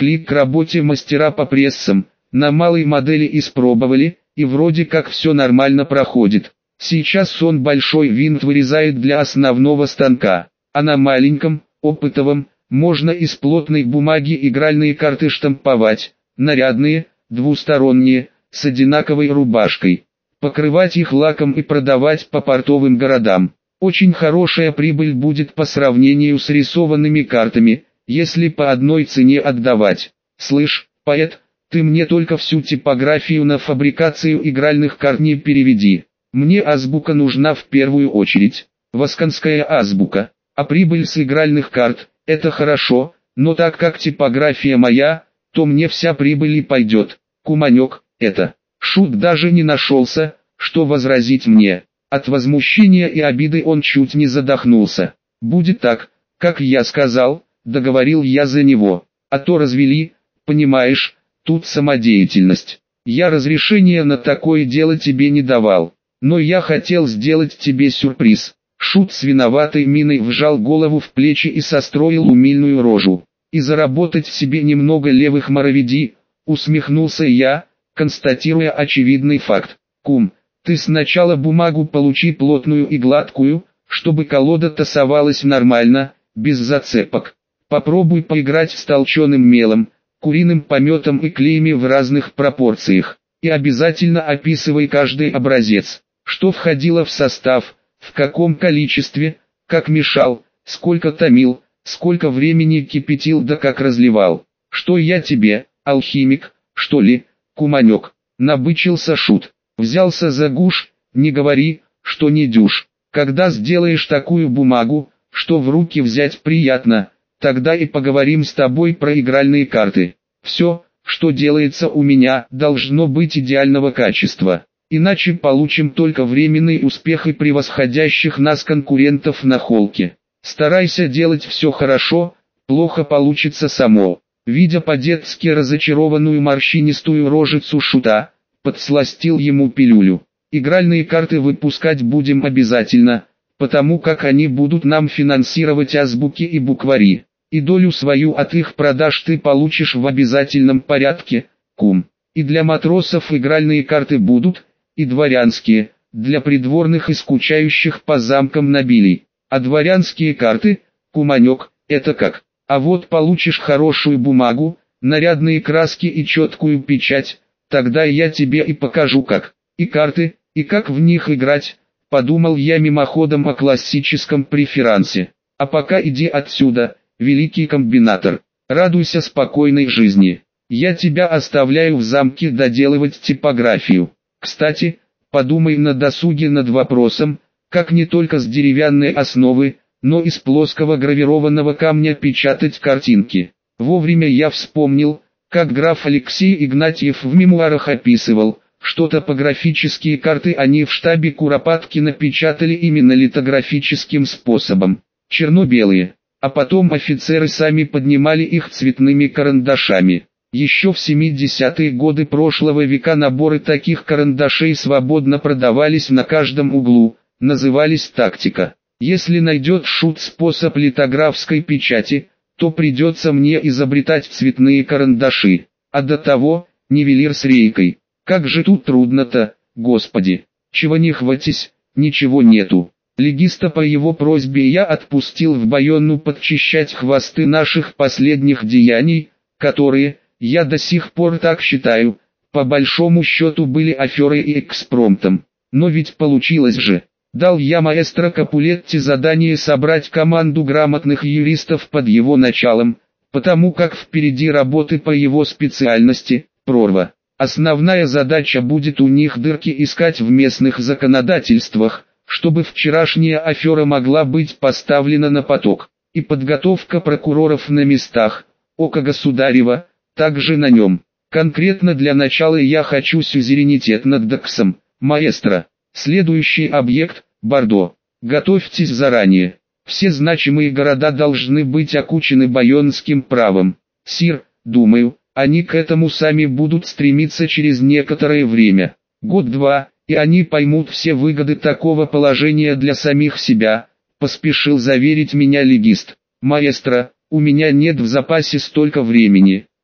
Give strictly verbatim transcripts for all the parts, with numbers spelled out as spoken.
привлекли к работе мастера по прессам, на малой модели испробовали, и вроде как все нормально проходит. Сейчас он большой винт вырезает для основного станка, а на маленьком, опытовом, можно из плотной бумаги игральные карты штамповать, нарядные, двусторонние, с одинаковой рубашкой, покрывать их лаком и продавать по портовым городам. Очень хорошая прибыль будет по сравнению с рисованными картами, если по одной цене отдавать. Слышь, поэт, ты мне только всю типографию на фабрикацию игральных карт не переведи. Мне азбука нужна в первую очередь, восканская азбука, а прибыль с игральных карт – это хорошо, но так как типография моя, то мне вся прибыль и пойдет. Куманек, это. Шут даже не нашелся, что возразить мне. От возмущения и обиды он чуть не задохнулся. Будет так, как я сказал, договорил я за него. А то развели, понимаешь, тут самодеятельность. Я разрешения на такое дело тебе не давал. Но я хотел сделать тебе сюрприз. Шут с виноватой миной вжал голову в плечи и состроил умильную рожу. И заработать себе немного левых моровиди, усмехнулся я, констатируя очевидный факт. Кум, ты сначала бумагу получи плотную и гладкую, чтобы колода тасовалась нормально, без зацепок. Попробуй поиграть с толченым мелом, куриным пометом и клеями в разных пропорциях. И обязательно описывай каждый образец, что входило в состав, в каком количестве, как мешал, сколько томил, сколько времени кипятил да как разливал. Что я тебе, алхимик, что ли, куманек? Набычился Шут. Взялся за гуш, не говори, что не дюж. Когда сделаешь такую бумагу, что в руки взять приятно, тогда и поговорим с тобой про игральные карты. Все, что делается у меня, должно быть идеального качества. Иначе получим только временный успех и превосходящих нас конкурентов на холке. Старайся делать все хорошо, плохо получится само. Видя по-детски разочарованную морщинистую рожицу Шута, подсластил ему пилюлю. Игральные карты выпускать будем обязательно, потому как они будут нам финансировать азбуки и буквари. И долю свою от их продаж ты получишь в обязательном порядке, кум. И для матросов игральные карты будут, и дворянские, для придворных и скучающих по замкам нобелей. А дворянские карты, куманек, это как? А вот получишь хорошую бумагу, нарядные краски и четкую печать, тогда я тебе и покажу как. И карты, и как в них играть, подумал я мимоходом о классическом преферансе. А пока иди отсюда, великий комбинатор, радуйся спокойной жизни. Я тебя оставляю в замке доделывать типографию. Кстати, подумай на досуге над вопросом, как не только с деревянной основы, но и с плоского гравированного камня печатать картинки. Вовремя я вспомнил, как граф Алексей Игнатьев в мемуарах описывал, что топографические карты они в штабе Куропаткина печатали именно литографическим способом, черно-белые, а потом офицеры сами поднимали их цветными карандашами. Еще в семидесятые годы прошлого века наборы таких карандашей свободно продавались на каждом углу, назывались «Тактика». Если найдет Шут способ литографской печати, то придется мне изобретать цветные карандаши, а до того, нивелир с рейкой. Как же тут трудно-то, господи, чего не хватись, ничего нету. Легиста по его просьбе я отпустил в Байонну подчищать хвосты наших последних деяний, которые, я до сих пор так считаю, по большому счету были аферой и экспромтом. Но ведь получилось же. Дал я маэстро Капулетти задание собрать команду грамотных юристов под его началом, потому как впереди работы по его специальности, прорва. Основная задача будет у них дырки искать в местных законодательствах, чтобы вчерашняя афера могла быть поставлена на поток. И подготовка прокуроров на местах, око государева, также на нем. Конкретно для начала я хочу сюзеренитет над Даксом, маэстро. Следующий объект – Бордо. Готовьтесь заранее. Все значимые города должны быть окучены байонским правом. Сир, думаю, они к этому сами будут стремиться через некоторое время. Год-два, и они поймут все выгоды такого положения для самих себя, поспешил заверить меня легист. Маэстро, у меня нет в запасе столько времени.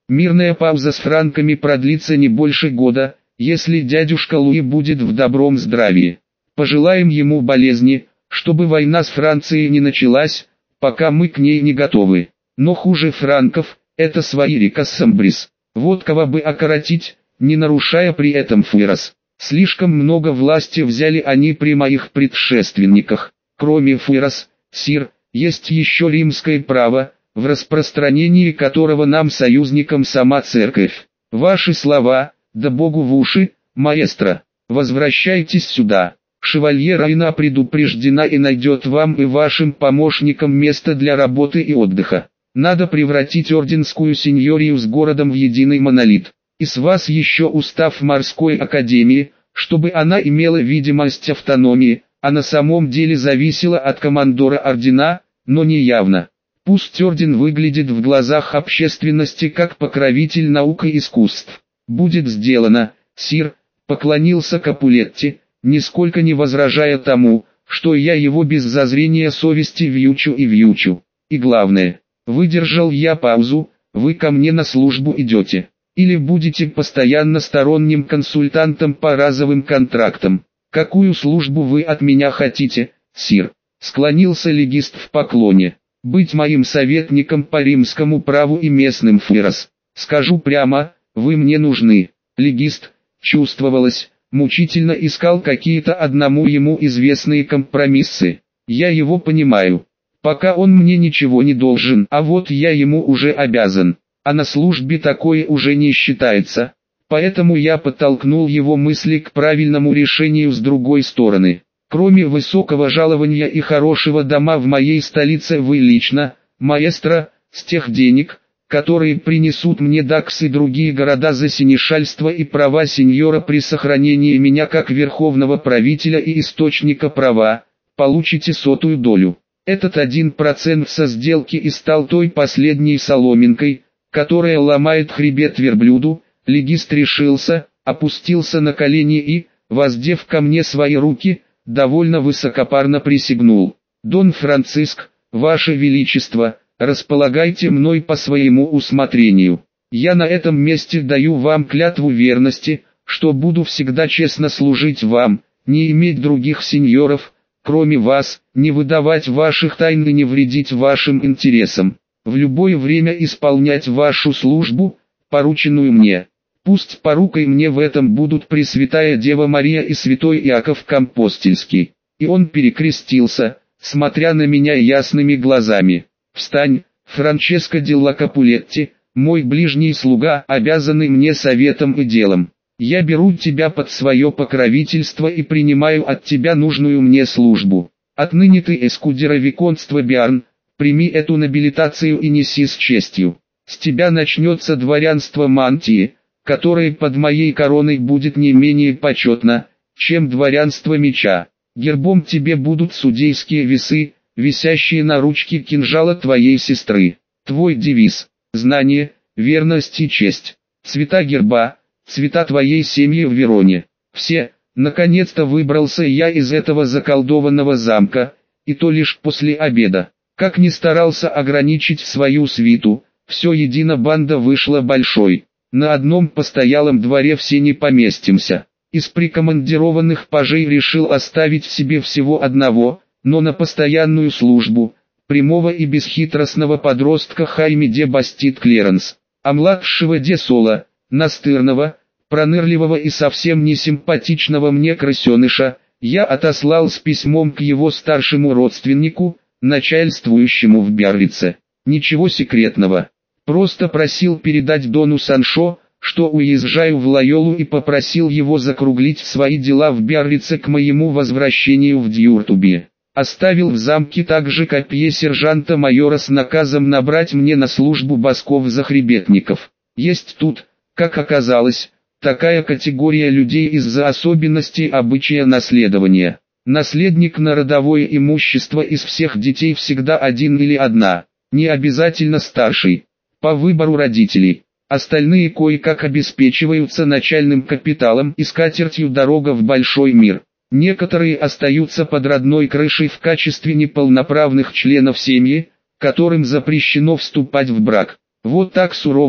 Мирная пауза с франками продлится не больше года, если дядюшка Луи будет в добром здравии. Пожелаем ему болезни, чтобы война с Францией не началась, пока мы к ней не готовы. Но хуже франков, это свои рикассамбрис. Вот кого бы окоротить, не нарушая при этом фуэрос. Слишком много власти взяли они при моих предшественниках. Кроме фуэрос, сир, есть еще римское право, в распространении которого нам союзникам сама церковь. Ваши слова, да Богу в уши, маэстро. Возвращайтесь сюда. Шевалье Райна предупреждена и найдет вам и вашим помощникам место для работы и отдыха. Надо превратить орденскую сеньорию с городом в единый монолит. И с вас еще устав морской академии, чтобы она имела видимость автономии, а на самом деле зависела от командора ордена, но не явно. Пусть орден выглядит в глазах общественности как покровитель наук и искусств. Будет сделано, сир, поклонился Капулетти, нисколько не возражая тому, что я его без зазрения совести вьючу и вьючу. И главное, выдержал я паузу, вы ко мне на службу идете, или будете постоянно сторонним консультантом по разовым контрактам. Какую службу вы от меня хотите, сир? Склонился легист в поклоне. Быть моим советником по римскому праву и местным фуэрос. Скажу прямо, вы мне нужны. Легист, чувствовалось, мучительно искал какие-то одному ему известные компромиссы. Я его понимаю. Пока он мне ничего не должен, а вот я ему уже обязан. А на службе такое уже не считается. Поэтому я подтолкнул его мысли к правильному решению с другой стороны. Кроме высокого жалования и хорошего дома в моей столице, вы лично, маэстро, с тех денег, которые принесут мне Дакс и другие города за синешальство и права сеньора при сохранении меня как верховного правителя и источника права, получите сотую долю. Этот один процент со сделки и стал той последней соломинкой, которая ломает хребет верблюду. Легист решился, опустился на колени и, воздев ко мне свои руки, довольно высокопарно присягнул. «Дон Франциск, Ваше Величество, располагайте мной по своему усмотрению. Я на этом месте даю вам клятву верности, что буду всегда честно служить вам, не иметь других сеньоров, кроме вас, не выдавать ваших тайн и не вредить вашим интересам, в любое время исполнять вашу службу, порученную мне. Пусть порукой мне в этом будут Пресвятая Дева Мария и Святой Иаков Компостельский». И он перекрестился, смотря на меня ясными глазами. «Встань, Франческо делла Капулетти, мой ближний слуга, обязанный мне советом и делом. Я беру тебя под свое покровительство и принимаю от тебя нужную мне службу. Отныне ты эскудера виконтства Биарн, прими эту нобилитацию и неси с честью. С тебя начнется дворянство Мантии, которое под моей короной будет не менее почетно, чем дворянство меча. Гербом тебе будут судейские весы, висящие на ручке кинжала твоей сестры. Твой девиз – знание, верность и честь. Цвета герба – цвета твоей семьи в Вероне. Все, наконец-то выбрался я из этого заколдованного замка, и то лишь после обеда. Как ни старался ограничить свою свиту, все едино банда вышла большой. На одном постоялом дворе все не поместимся. Из прикомандированных пажей решил оставить себе всего одного, но на постоянную службу, прямого и бесхитростного подростка Хайме де Бастит Клеренс, а младшего де Соло, настырного, пронырливого и совсем не симпатичного мне крысеныша, я отослал с письмом к его старшему родственнику, начальствующему в Биаррице. Ничего секретного. Просто просил передать Дону Саншо, что уезжаю в Лайолу, и попросил его закруглить свои дела в Биаррице к моему возвращению в Дьюртубе. Оставил в замке также копье сержанта-майора с наказом набрать мне на службу босков-захребетников. Есть тут, как оказалось, такая категория людей из-за особенностей обычая наследования. Наследник на родовое имущество из всех детей всегда один или одна, не обязательно старший. По выбору родителей. Остальные кое-как обеспечиваются начальным капиталом и скатертью дорога в большой мир. Некоторые остаются под родной крышей в качестве неполноправных членов семьи, которым запрещено вступать в брак. Вот так сурово,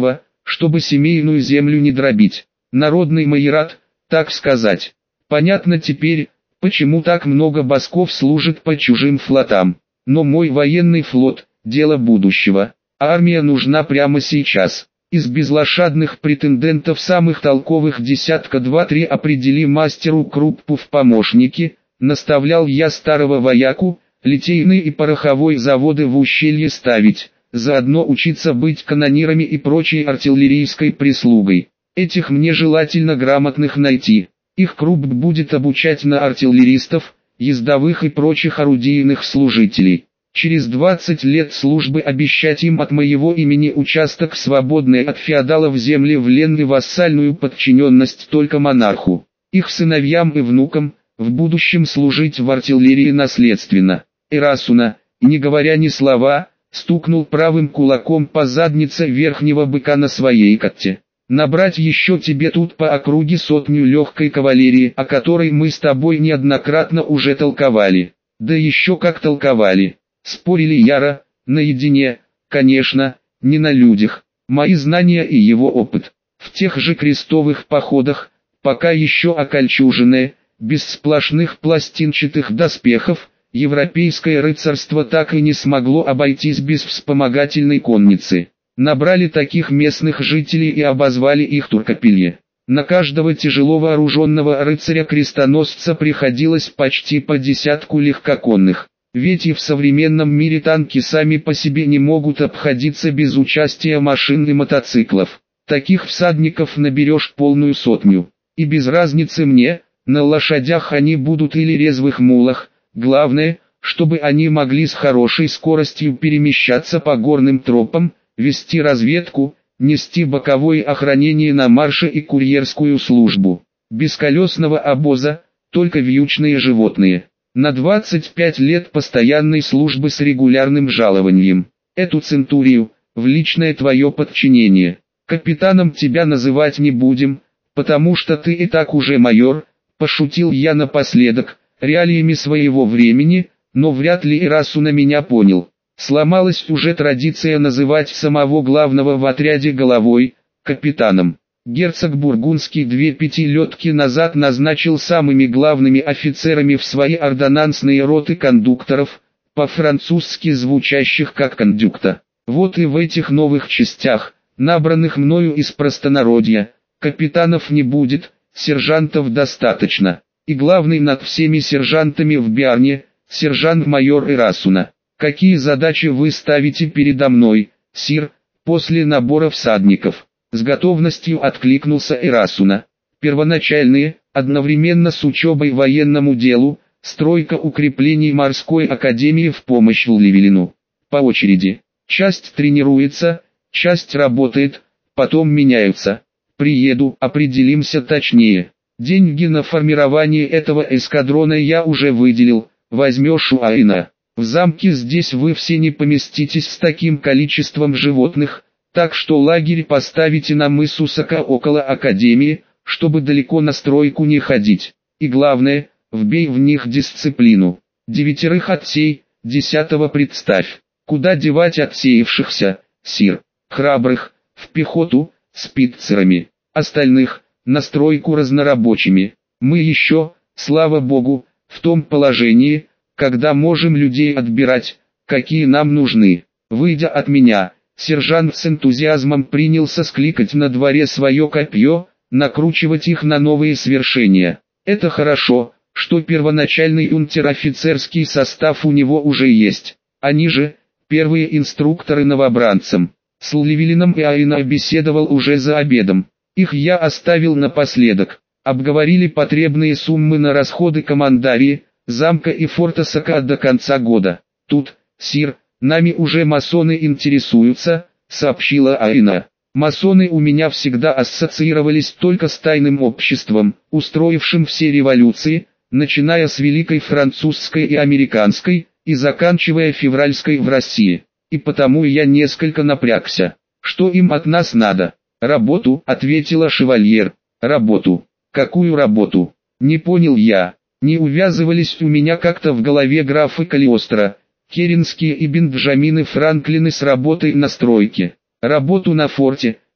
чтобы семейную землю не дробить. Народный майорат, так сказать. Понятно теперь, почему так много басков служит по чужим флотам. Но мой военный флот – дело будущего. Армия нужна прямо сейчас. Из безлошадных претендентов самых толковых десятка два-три определи мастеру Круппу в помощники, наставлял я старого вояку, литейные и пороховой заводы в ущелье ставить, заодно учиться быть канонирами и прочей артиллерийской прислугой. Этих мне желательно грамотных найти. Их Крупп будет обучать на артиллеристов, ездовых и прочих орудийных служителей. Через двадцать лет службы обещать им от моего имени участок, свободный от феодалов земли, в лен и вассальную подчиненность только монарху. Их сыновьям и внукам, в будущем служить в артиллерии наследственно. Эрасуна, не говоря ни слова, стукнул правым кулаком по заднице верхнего быка на своей катте. Набрать еще тебе тут по округе сотню легкой кавалерии, о которой мы с тобой неоднократно уже толковали. Да еще как толковали. Спорили яро, наедине, конечно, не на людях. Мои знания и его опыт. В тех же крестовых походах, пока еще окольчуженные, без сплошных пластинчатых доспехов, европейское рыцарство так и не смогло обойтись без вспомогательной конницы. Набрали таких местных жителей и обозвали их туркопилье. На каждого тяжело вооруженного рыцаря-крестоносца приходилось почти по десятку легкоконных. Ведь и в современном мире танки сами по себе не могут обходиться без участия машин и мотоциклов. Таких всадников наберешь полную сотню. И без разницы мне, на лошадях они будут или резвых мулах, главное, чтобы они могли с хорошей скоростью перемещаться по горным тропам, вести разведку, нести боковое охранение на марше и курьерскую службу. Без колесного обоза, только вьючные животные. На двадцать пять лет постоянной службы с регулярным жалованием. Эту центурию, в личное твое подчинение. Капитаном тебя называть не будем, потому что ты и так уже майор, пошутил я напоследок, реалиями своего времени, но вряд ли Эрасуна меня понял. Сломалась уже традиция называть самого главного в отряде головой, капитаном. Герцог Бургундский две пятилетки назад назначил самыми главными офицерами в свои ордонансные роты кондукторов, по-французски звучащих как кондюкта. Вот и в этих новых частях, набранных мною из простонародья, капитанов не будет, сержантов достаточно. И главный над всеми сержантами в Биарне, сержант-майор Эрасуна. Какие задачи вы ставите передо мной, сир, после набора всадников? С готовностью откликнулся Эрасуна. Первоначальные, одновременно с учебой военному делу, стройка укреплений морской академии в помощь Лливелину. По очереди. Часть тренируется, часть работает, потом меняются. Приеду, определимся точнее. Деньги на формирование этого эскадрона я уже выделил, возьмешь у Аина. В замке здесь вы все не поместитесь с таким количеством животных, так что лагерь поставите на мысу Сока около академии, чтобы далеко на стройку не ходить. И главное, вбей в них дисциплину. Девятерых отсей, десятого представь. Куда девать отсеявшихся, сир? Храбрых, в пехоту, с пиццерами. Остальных, на стройку разнорабочими. Мы еще, слава богу, в том положении, когда можем людей отбирать, какие нам нужны. Выйдя от меня, сержант с энтузиазмом принялся скликать на дворе свое копье, накручивать их на новые свершения. Это хорошо, что первоначальный унтер-офицерский состав у него уже есть. Они же, первые инструкторы новобранцам. С Лливелином и Аина беседовал уже за обедом. Их я оставил напоследок. Обговорили потребные суммы на расходы командарии, замка и форта Сока до конца года. Тут, сир, нами уже масоны интересуются, сообщила Аина. Масоны у меня всегда ассоциировались только с тайным обществом, устроившим все революции, начиная с Великой Французской и Американской, и заканчивая февральской в России. И потому я несколько напрягся. Что им от нас надо? Работу, ответила шевальер. Работу. Какую работу? Не понял я. Не увязывались у меня как-то в голове графы Калиостро, Керенские и Бенджамины Франклины с работой на стройке. Работу на форте,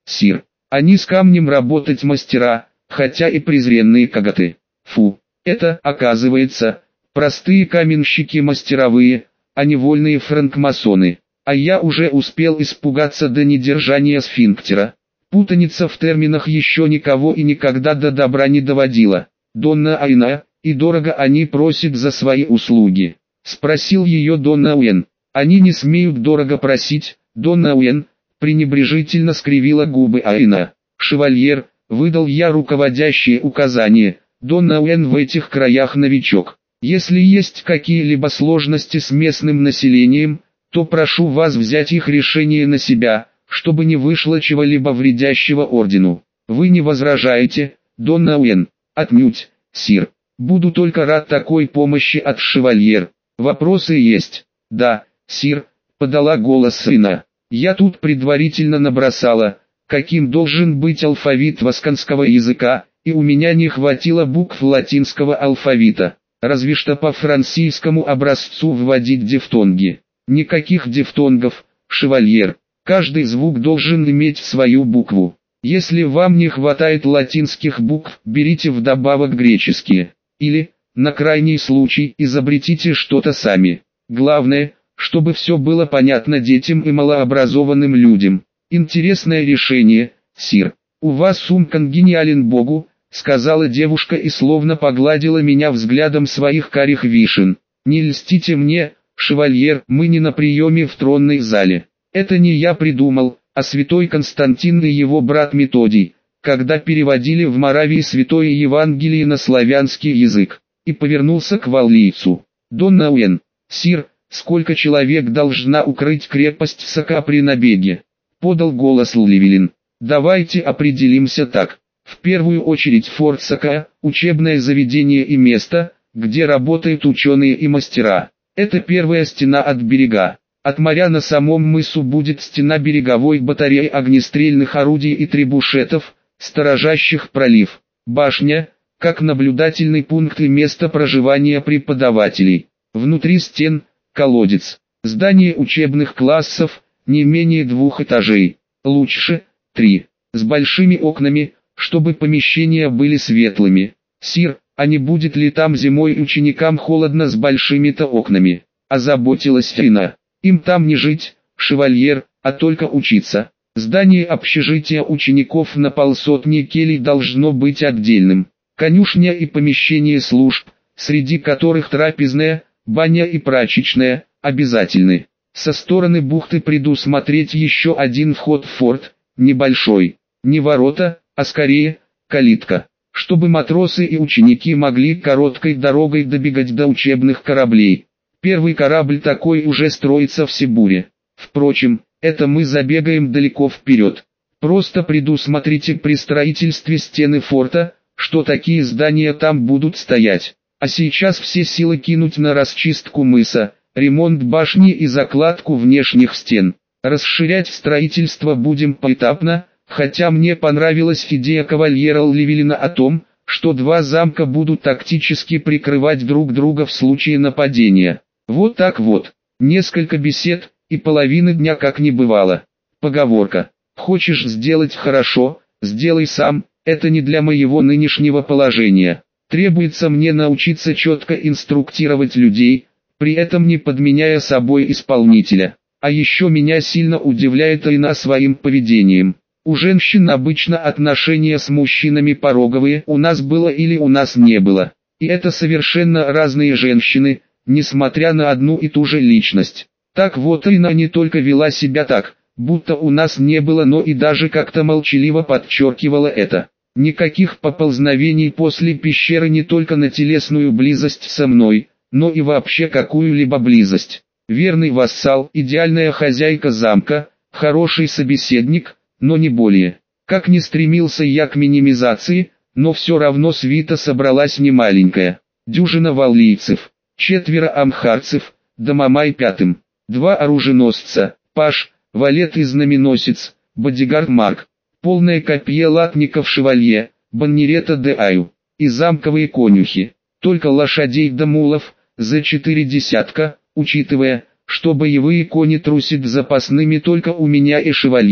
сир. Они с камнем работать мастера, хотя и презренные коготы. Фу, это, оказывается, простые каменщики мастеровые, а не вольные франкмасоны. А я уже успел испугаться до недержания сфинктера. Путаница в терминах еще никого и никогда до добра не доводила. Донна Айна, и дорого они просят за свои услуги? Спросил ее Донна Уэн. Они не смеют дорого просить, Донна Уэн, пренебрежительно скривила губы Айна. Шевальер, выдал я руководящие указания, Донна Уэн в этих краях новичок. Если есть какие-либо сложности с местным населением, то прошу вас взять их решение на себя, чтобы не вышло чего-либо вредящего ордену. Вы не возражаете, Донна Уэн? Отнюдь, сир. Буду только рад такой помощи от шевальер. Вопросы есть? Да, сир, подала голос сына. Я тут предварительно набросала, каким должен быть алфавит васконского языка, и у меня не хватило букв латинского алфавита. Разве что по французскому образцу вводить дифтонги. Никаких дифтонгов, шевальер. Каждый звук должен иметь свою букву. Если вам не хватает латинских букв, берите вдобавок греческие. Или, на крайний случай, изобретите что-то сами. Главное, чтобы все было понятно детям и малообразованным людям. Интересное решение, сир. У вас ум конгениален Богу, сказала девушка и словно погладила меня взглядом своих карих вишен. Не льстите мне, шевальер, мы не на приеме в тронной зале. Это не я придумал, а святой Константин и его брат Методий, когда переводили в Моравии Святое Евангелие на славянский язык. И повернулся к валлийцу. Донна Уэн, сир, сколько человек должна укрыть крепость Сака при набеге? Подал голос Лливелин. Давайте определимся так. В первую очередь форт Сака, учебное заведение и место, где работают ученые и мастера. Это первая стена от берега. От моря на самом мысу будет стена береговой батареи огнестрельных орудий и требушетов, сторожащих пролив. Башня, как наблюдательный пункт и место проживания преподавателей. Внутри стен – колодец. Здание учебных классов, не менее двух этажей. Лучше – три. С большими окнами, чтобы помещения были светлыми. Сир, а не будет ли там зимой ученикам холодно с большими-то окнами? Озаботилась Фина. Им там не жить, шевальер, а только учиться. Здание общежития учеников на полсотни келей должно быть отдельным. Конюшня и помещение служб, среди которых трапезная, баня и прачечная, обязательны. Со стороны бухты предусмотреть еще один вход в форт, небольшой. Не ворота, а скорее, калитка. Чтобы матросы и ученики могли короткой дорогой добегать до учебных кораблей. Первый корабль такой уже строится в Сибуре. Впрочем, это мы забегаем далеко вперед. Просто предусмотрите при строительстве стены форта, что такие здания там будут стоять. А сейчас все силы кинуть на расчистку мыса, ремонт башни и закладку внешних стен. Расширять строительство будем поэтапно, хотя мне понравилась идея кавальера Лливелина о том, что два замка будут тактически прикрывать друг друга в случае нападения. Вот так вот, несколько бесед, и половины дня как не бывало. Поговорка: хочешь сделать хорошо, сделай сам, это не для моего нынешнего положения. Требуется мне научиться четко инструктировать людей, при этом не подменяя собой исполнителя. А еще меня сильно удивляет Айна своим поведением. У женщин обычно отношения с мужчинами пороговые, у нас было или у нас не было. И это совершенно разные женщины, несмотря на одну и ту же личность. Так вот Айна не только вела себя так, будто у нас не было, но и даже как-то молчаливо подчеркивала это. Никаких поползновений после пещеры не только на телесную близость со мной, но и вообще какую-либо близость. Верный вассал, идеальная хозяйка замка, хороший собеседник, но не более. Как ни стремился я к минимизации, но все равно свита собралась немаленькая. Дюжина валлийцев, четверо амхарцев, да Мамай пятым, два оруженосца, паж, валет и знаменосец, бодигард Марк, полное копье латников шевалье, баннерета де Аю, и замковые конюхи, только лошадей да мулов, за четыре десятка, учитывая, что боевые кони трусят запасными только у меня и шевалье.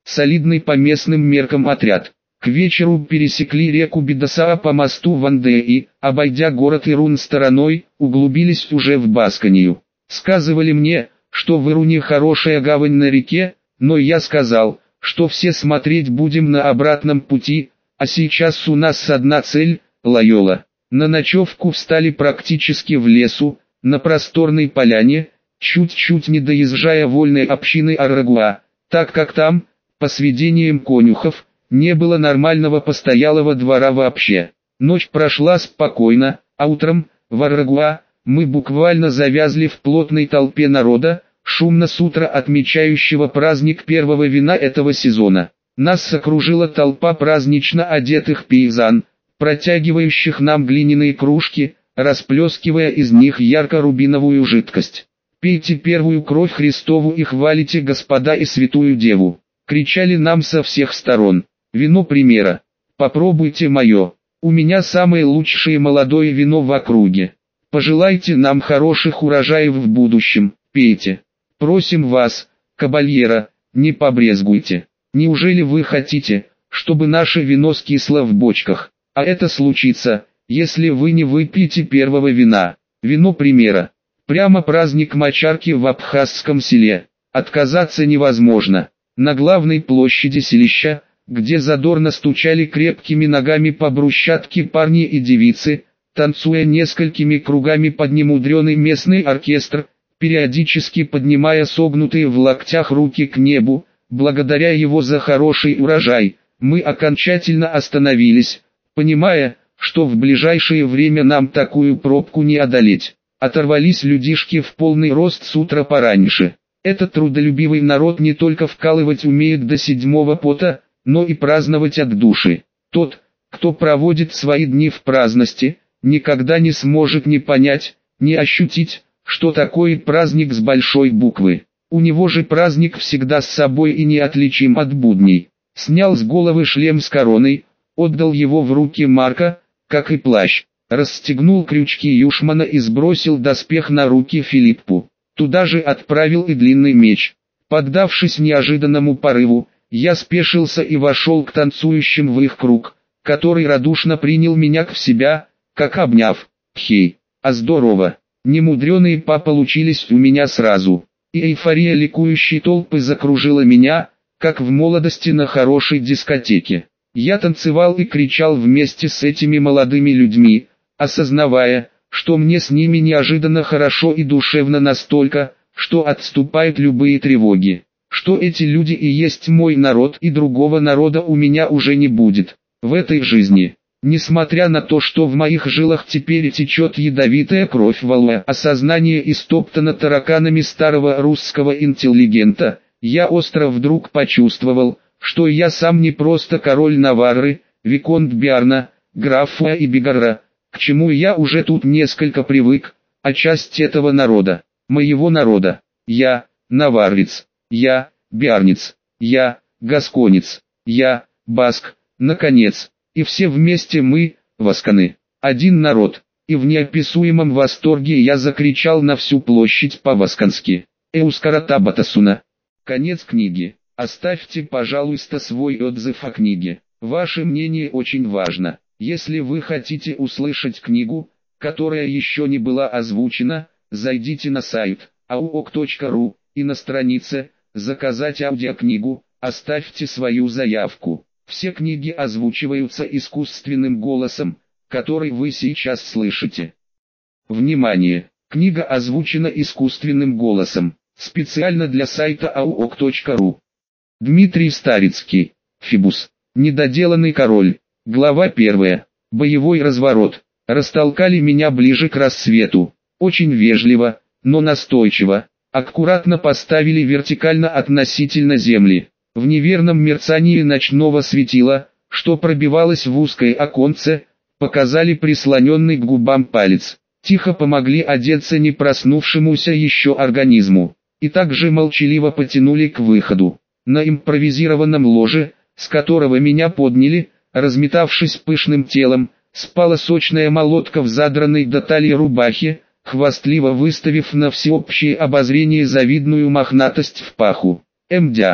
Солидный по местным меркам отряд. К вечеру пересекли реку Бедасаа по мосту Ванде и, обойдя город Ирун стороной, углубились уже в Басканию. Сказывали мне, что в Ируне хорошая гавань на реке, но я сказал, что все смотреть будем на обратном пути, а сейчас у нас одна цель – Лайола. На ночевку встали практически в лесу, на просторной поляне, чуть-чуть не доезжая вольной общины Аррагуа, так как там, по сведениям конюхов, не было нормального постоялого двора вообще. Ночь прошла спокойно, а утром, в Аррагуа, мы буквально завязли в плотной толпе народа, шумно с утра отмечающего праздник первого вина этого сезона. Нас окружила толпа празднично одетых пейзан, протягивающих нам глиняные кружки, расплескивая из них ярко-рубиновую жидкость. «Пейте первую кровь Христову и хвалите Господа и Святую Деву!» Кричали нам со всех сторон. «Вино примера! Попробуйте мое! У меня самое лучшее молодое вино в округе! Пожелайте нам хороших урожаев в будущем! Пейте! Просим вас, кабальера, не побрезгуйте! Неужели вы хотите, чтобы наше вино скисло в бочках? А это случится, если вы не выпьете первого вина! Вино примера! Прямо праздник мочарки в абхазском селе! Отказаться невозможно!» На главной площади селища, где задорно стучали крепкими ногами по брусчатке парни и девицы, танцуя несколькими кругами под немудренный местный оркестр, периодически поднимая согнутые в локтях руки к небу, благодаря его за хороший урожай, мы окончательно остановились, понимая, что в ближайшее время нам такую пробку не одолеть. Оторвались людишки в полный рост с утра пораньше. Этот трудолюбивый народ не только вкалывать умеет до седьмого пота, но и праздновать от души. Тот, кто проводит свои дни в праздности, никогда не сможет ни понять, ни ощутить, что такое праздник с большой буквы. У него же праздник всегда с собой и неотличим от будней. Снял с головы шлем с короной, отдал его в руки Марка, как и плащ, расстегнул крючки юшмана и сбросил доспех на руки Филиппу. Туда же отправил и длинный меч. Поддавшись неожиданному порыву, я спешился и вошел к танцующим в их круг, который радушно принял меня в себя, как обняв. Хей, а здорово, немудреные па получились у меня сразу. И эйфория ликующей толпы закружила меня, как в молодости на хорошей дискотеке. Я танцевал и кричал вместе с этими молодыми людьми, осознавая, что мне с ними неожиданно хорошо и душевно настолько, что отступают любые тревоги, что эти люди и есть мой народ и другого народа у меня уже не будет, в этой жизни. Несмотря на то, что в моих жилах теперь течет ядовитая кровь волна, а сознание истоптано тараканами старого русского интеллигента, я остро вдруг почувствовал, что я сам не просто король Наварры, виконт Биарна, графа и Бегарра, к чему я уже тут несколько привык, а часть этого народа, моего народа. Я, наваррец, я, биарнец, я, гасконец, я, баск, наконец, и все вместе мы, васканы, один народ. И в неописуемом восторге я закричал на всю площадь по-васкански: «Эускарата батасуна!» Конец книги. Оставьте, пожалуйста, свой отзыв о книге. Ваше мнение очень важно. Если вы хотите услышать книгу, которая еще не была озвучена, зайдите на сайт ауок точка ру и на странице «Заказать аудиокнигу» оставьте свою заявку. Все книги озвучиваются искусственным голосом, который вы сейчас слышите. Внимание! Книга озвучена искусственным голосом, специально для сайта ауок точка ру. Дмитрий Старицкий, Фибус, недоделанный король. Глава первая. Боевой разворот. Растолкали меня ближе к рассвету. Очень вежливо, но настойчиво. Аккуратно поставили вертикально относительно земли. В неверном мерцании ночного светила, что пробивалось в узкое оконце, показали прислоненный к губам палец. Тихо помогли одеться не проснувшемуся еще организму. И также молчаливо потянули к выходу. На импровизированном ложе, с которого меня подняли, разметавшись пышным телом, спала сочная молотка в задранной до талии рубахе, хвастливо выставив на всеобщее обозрение завидную мохнатость в паху. «Мдя,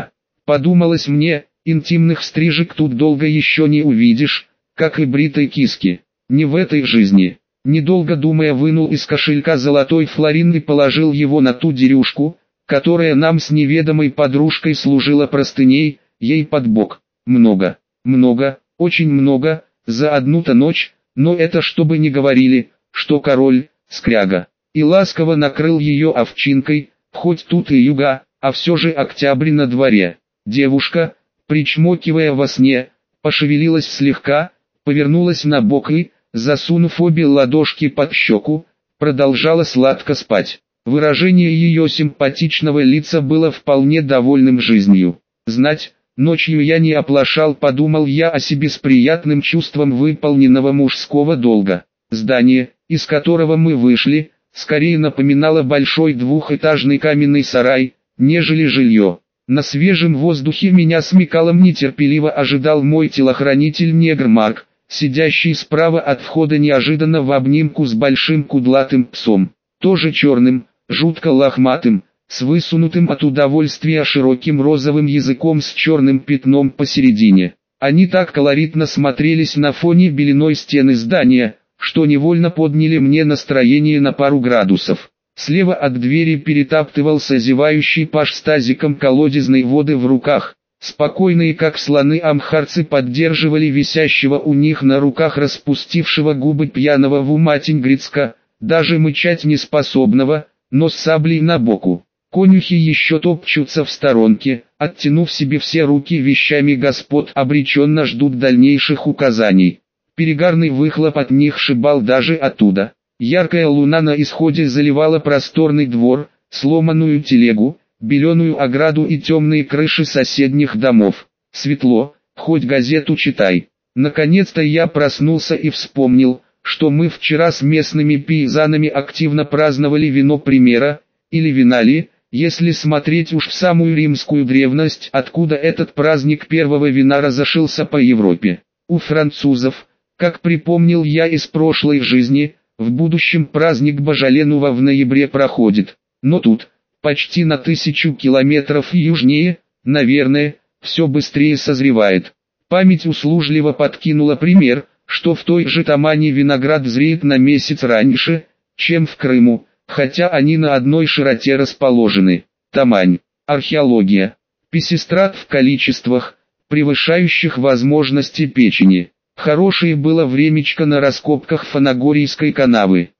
Подумалось мне, интимных стрижек тут долго еще не увидишь, как и бритой киски. Не в этой жизни. Недолго думая, вынул из кошелька золотой флорин и положил его на ту дерюшку, которая нам с неведомой подружкой служила простыней, ей под бок. Много, много, очень много, за одну-то ночь, но это чтобы не говорили, что король, скряга. И ласково накрыл ее овчинкой, хоть тут и юга, а все же октябрь на дворе. Девушка, причмокивая во сне, пошевелилась слегка, повернулась на бок и, засунув обе ладошки под щеку, продолжала сладко спать. Выражение ее симпатичного лица было вполне довольным жизнью. Знать, ночью я не оплошал, подумал я о себе с приятным чувством выполненного мужского долга. Здание, из которого мы вышли, скорее напоминало большой двухэтажный каменный сарай, нежели жилье. На свежем воздухе меня с Микалом нетерпеливо ожидал мой телохранитель-негр Марк, сидящий справа от входа неожиданно в обнимку с большим кудлатым псом, тоже черным, жутко лохматым, с высунутым от удовольствия широким розовым языком с черным пятном посередине. Они так колоритно смотрелись на фоне беленой стены здания, что невольно подняли мне настроение на пару градусов. Слева от двери перетаптывался зевающий паж с тазиком колодезной воды в руках. Спокойные как слоны амхарцы поддерживали висящего у них на руках распустившего губы пьяного в ума Тенгрицка, даже мычать не способного, но с саблей на боку. Конюхи еще топчутся в сторонке, оттянув себе все руки вещами господ, обреченно ждут дальнейших указаний. Перегарный выхлоп от них шибал даже оттуда. Яркая луна на исходе заливала просторный двор, сломанную телегу, беленую ограду и темные крыши соседних домов. Светло, хоть газету читай. Наконец-то я проснулся и вспомнил, что мы вчера с местными пейзанами активно праздновали вино примера, или винали, если смотреть уж в самую римскую древность, откуда этот праздник первого вина разошелся по Европе. У французов, как припомнил я из прошлой жизни, в будущем праздник Божаленува в ноябре проходит. Но тут, почти на тысячу километров южнее, наверное, все быстрее созревает. Память услужливо подкинула пример, что в той же Тамане виноград зреет на месяц раньше, чем в Крыму, хотя они на одной широте расположены. Тамань. Археология. Песистрат в количествах, превышающих возможности печени. Хорошее было времечко на раскопках Фанагорийской канавы.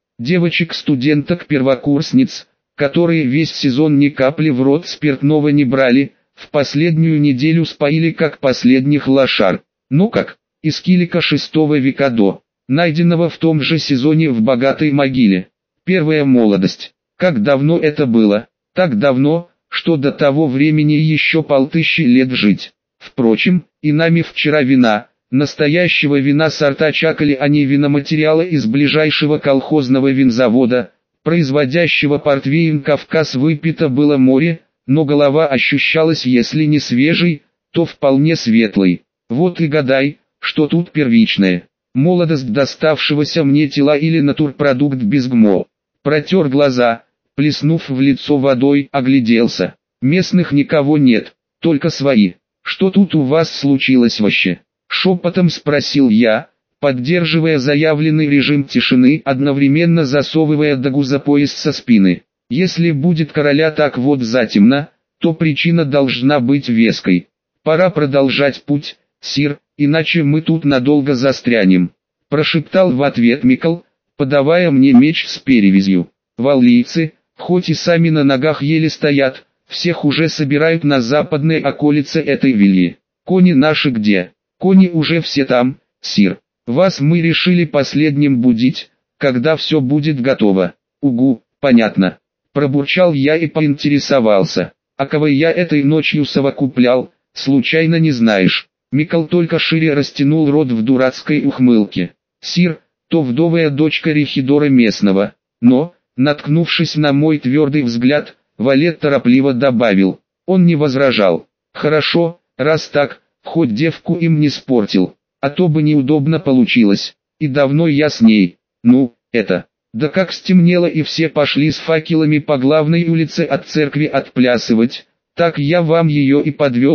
Девочек-студенток-первокурсниц, которые весь сезон ни капли в рот спиртного не брали, в последнюю неделю споили как последних лошар. Ну как, из килика шестого века до, найденного в том же сезоне в богатой могиле. Первая молодость. Как давно это было? Так давно, что до того времени еще полтысячи лет жить. Впрочем, и нами вчера вина, настоящего вина сорта Чакали, а не виноматериала из ближайшего колхозного винзавода, производящего портвейн Кавказ, выпито было море, но голова ощущалась если не свежей, то вполне светлой. Вот и гадай, что тут первичное. Молодость доставшегося мне тела или натурпродукт без ГМО. Протер глаза, плеснув в лицо водой, огляделся. Местных никого нет, только свои. Что тут у вас случилось вообще? Шепотом спросил я, поддерживая заявленный режим тишины, одновременно засовывая дагу за пояс со спины. Если будет короля так вот затемно, то причина должна быть веской. Пора продолжать путь, сир, иначе мы тут надолго застрянем. Прошептал в ответ Микал, подавая мне меч с перевязью. Валлийцы, хоть и сами на ногах еле стоят, всех уже собирают на западной околице этой вильи. Кони наши где? Кони уже все там, сир. Вас мы решили последним будить, когда все будет готово. Угу, понятно. Пробурчал я и поинтересовался. А кого я этой ночью совокуплял, случайно не знаешь? Микал только шире растянул рот в дурацкой ухмылке. Сир, то вдовая дочка Рихидора местного. Но, наткнувшись на мой твердый взгляд, Валет торопливо добавил. Он не возражал. Хорошо, раз так, хоть девку им не спортил, а то бы неудобно получилось. И давно я с ней. Ну, это... Да как стемнело и все пошли с факелами по главной улице от церкви отплясывать, так я вам ее и подвел.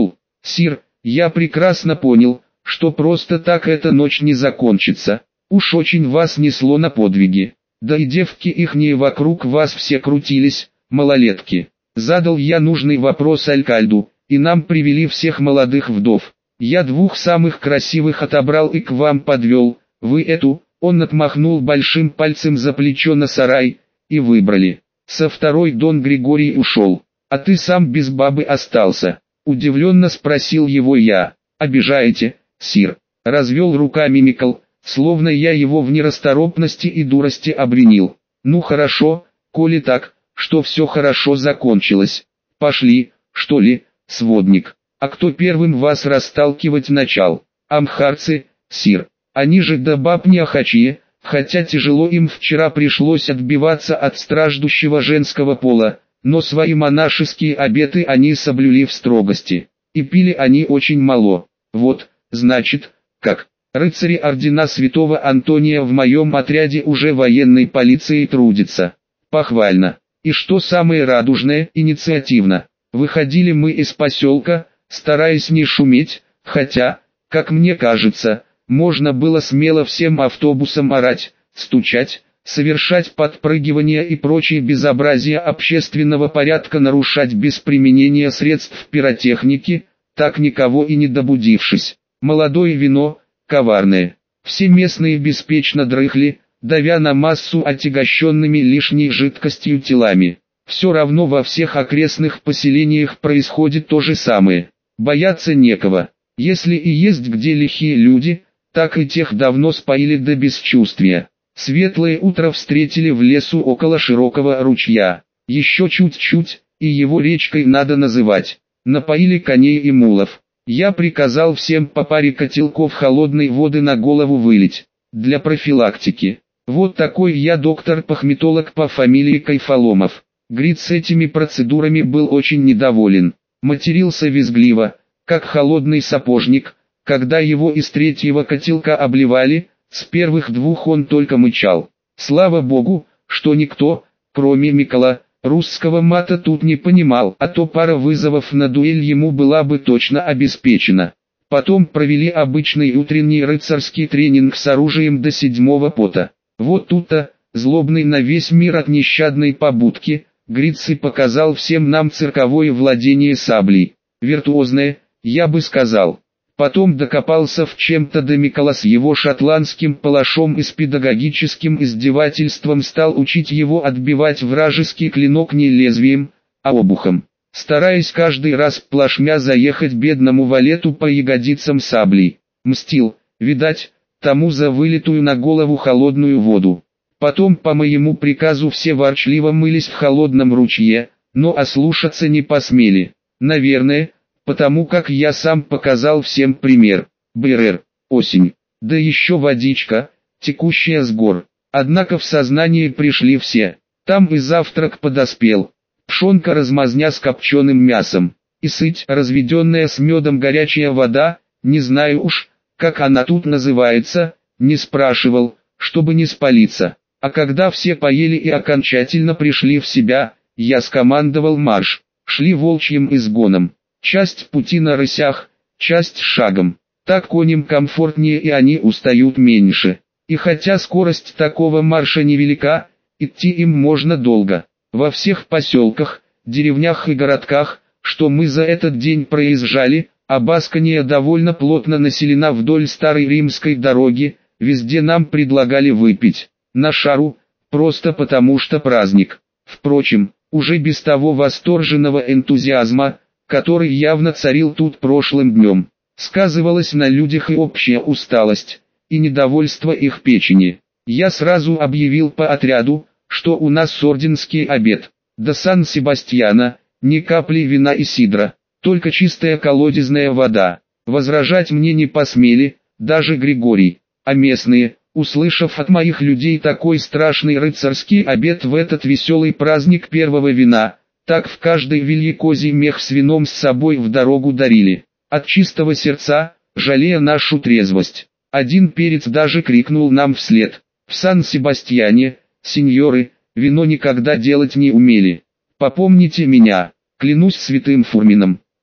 Сир, я прекрасно понял, что просто так эта ночь не закончится. Уж очень вас несло на подвиги. Да и девки ихние вокруг вас все крутились, малолетки. Задал я нужный вопрос Алькальду, и нам привели всех молодых вдов. Я двух самых красивых отобрал и к вам подвел, вы эту, он отмахнул большим пальцем за плечо на сарай, и выбрали. Со второй Дон Григорий ушел, а ты сам без бабы остался. Удивленно спросил его я. Обижаете, сир? Развел руками Микол, словно я его в нерасторопности и дурости обвинил. Ну хорошо, коли так, что все хорошо закончилось. Пошли, что ли, сводник. А кто первым вас расталкивать начал? Амхарцы, сир. Они же до баб не охочие, хотя тяжело им вчера пришлось отбиваться от страждущего женского пола, но свои монашеские обеты они соблюли в строгости. И пили они очень мало. Вот, значит, как. Рыцари ордена святого Антония в моем отряде уже военной полиции трудятся. Похвально. И что самое радужное, инициативно. Выходили мы из поселка, стараясь не шуметь, хотя, как мне кажется, можно было смело всем автобусам орать, стучать, совершать подпрыгивания и прочие безобразия общественного порядка нарушать без применения средств пиротехники, так никого и не добудившись. Молодое вино, коварное. Все местные беспечно дрыхли, давя на массу отягощенными лишней жидкостью телами. Все равно во всех окрестных поселениях происходит то же самое. Бояться некого. Если и есть где лихие люди, так и тех давно споили до бесчувствия. Светлое утро встретили в лесу около широкого ручья. Еще чуть-чуть, и его речкой надо называть. Напоили коней и мулов. Я приказал всем по паре котелков холодной воды на голову вылить. Для профилактики. Вот такой я доктор-пахметолог по фамилии Кайфоломов. Грит с этими процедурами был очень недоволен. Матерился визгливо, как холодный сапожник. Когда его из третьего котелка обливали, с первых двух он только мычал. Слава богу, что никто, кроме Микола, русского мата тут не понимал, а то пара вызовов на дуэль ему была бы точно обеспечена. Потом провели обычный утренний рыцарский тренинг с оружием до седьмого пота. Вот тут-то, злобный на весь мир от нещадной побудки, Грицци показал всем нам цирковое владение саблей. Виртуозное, я бы сказал. Потом докопался в чем-то до Микола с его шотландским палашом и с педагогическим издевательством стал учить его отбивать вражеский клинок не лезвием, а обухом, стараясь каждый раз плашмя заехать бедному валету по ягодицам саблей. Мстил, видать, тому за вылитую на голову холодную воду. Потом по моему приказу все ворчливо мылись в холодном ручье, но ослушаться не посмели. Наверное, потому как я сам показал всем пример. БРР, осень, да еще водичка, текущая с гор. Однако в сознание пришли все. Там и завтрак подоспел. Пшонка размазня с копченым мясом. И сыть, разведенная с медом горячая вода, не знаю уж, как она тут называется, не спрашивал, чтобы не спалиться. А когда все поели и окончательно пришли в себя, я скомандовал марш. Шли волчьим изгоном. Часть пути на рысях, часть шагом. Так коням комфортнее и они устают меньше. И хотя скорость такого марша невелика, идти им можно долго. Во всех поселках, деревнях и городках, что мы за этот день проезжали, а Баскония довольно плотно населена вдоль старой римской дороги, везде нам предлагали выпить. На шару, просто потому что праздник. Впрочем, уже без того восторженного энтузиазма, который явно царил тут прошлым днем, сказывалась на людях и общая усталость, и недовольство их печени. Я сразу объявил по отряду, что у нас орденский обед, до Сан-Себастьяна, ни капли вина и сидра, только чистая колодезная вода. Возражать мне не посмели, даже Григорий, а местные, услышав от моих людей такой страшный рыцарский обед в этот веселый праздник первого вина, так в каждой вилье козий мех с вином с собой в дорогу дарили. От чистого сердца, жалея нашу трезвость. Один перец даже крикнул нам вслед: «В Сан-Себастьяне, сеньоры, вино никогда делать не умели. Попомните меня, клянусь святым Фурмином».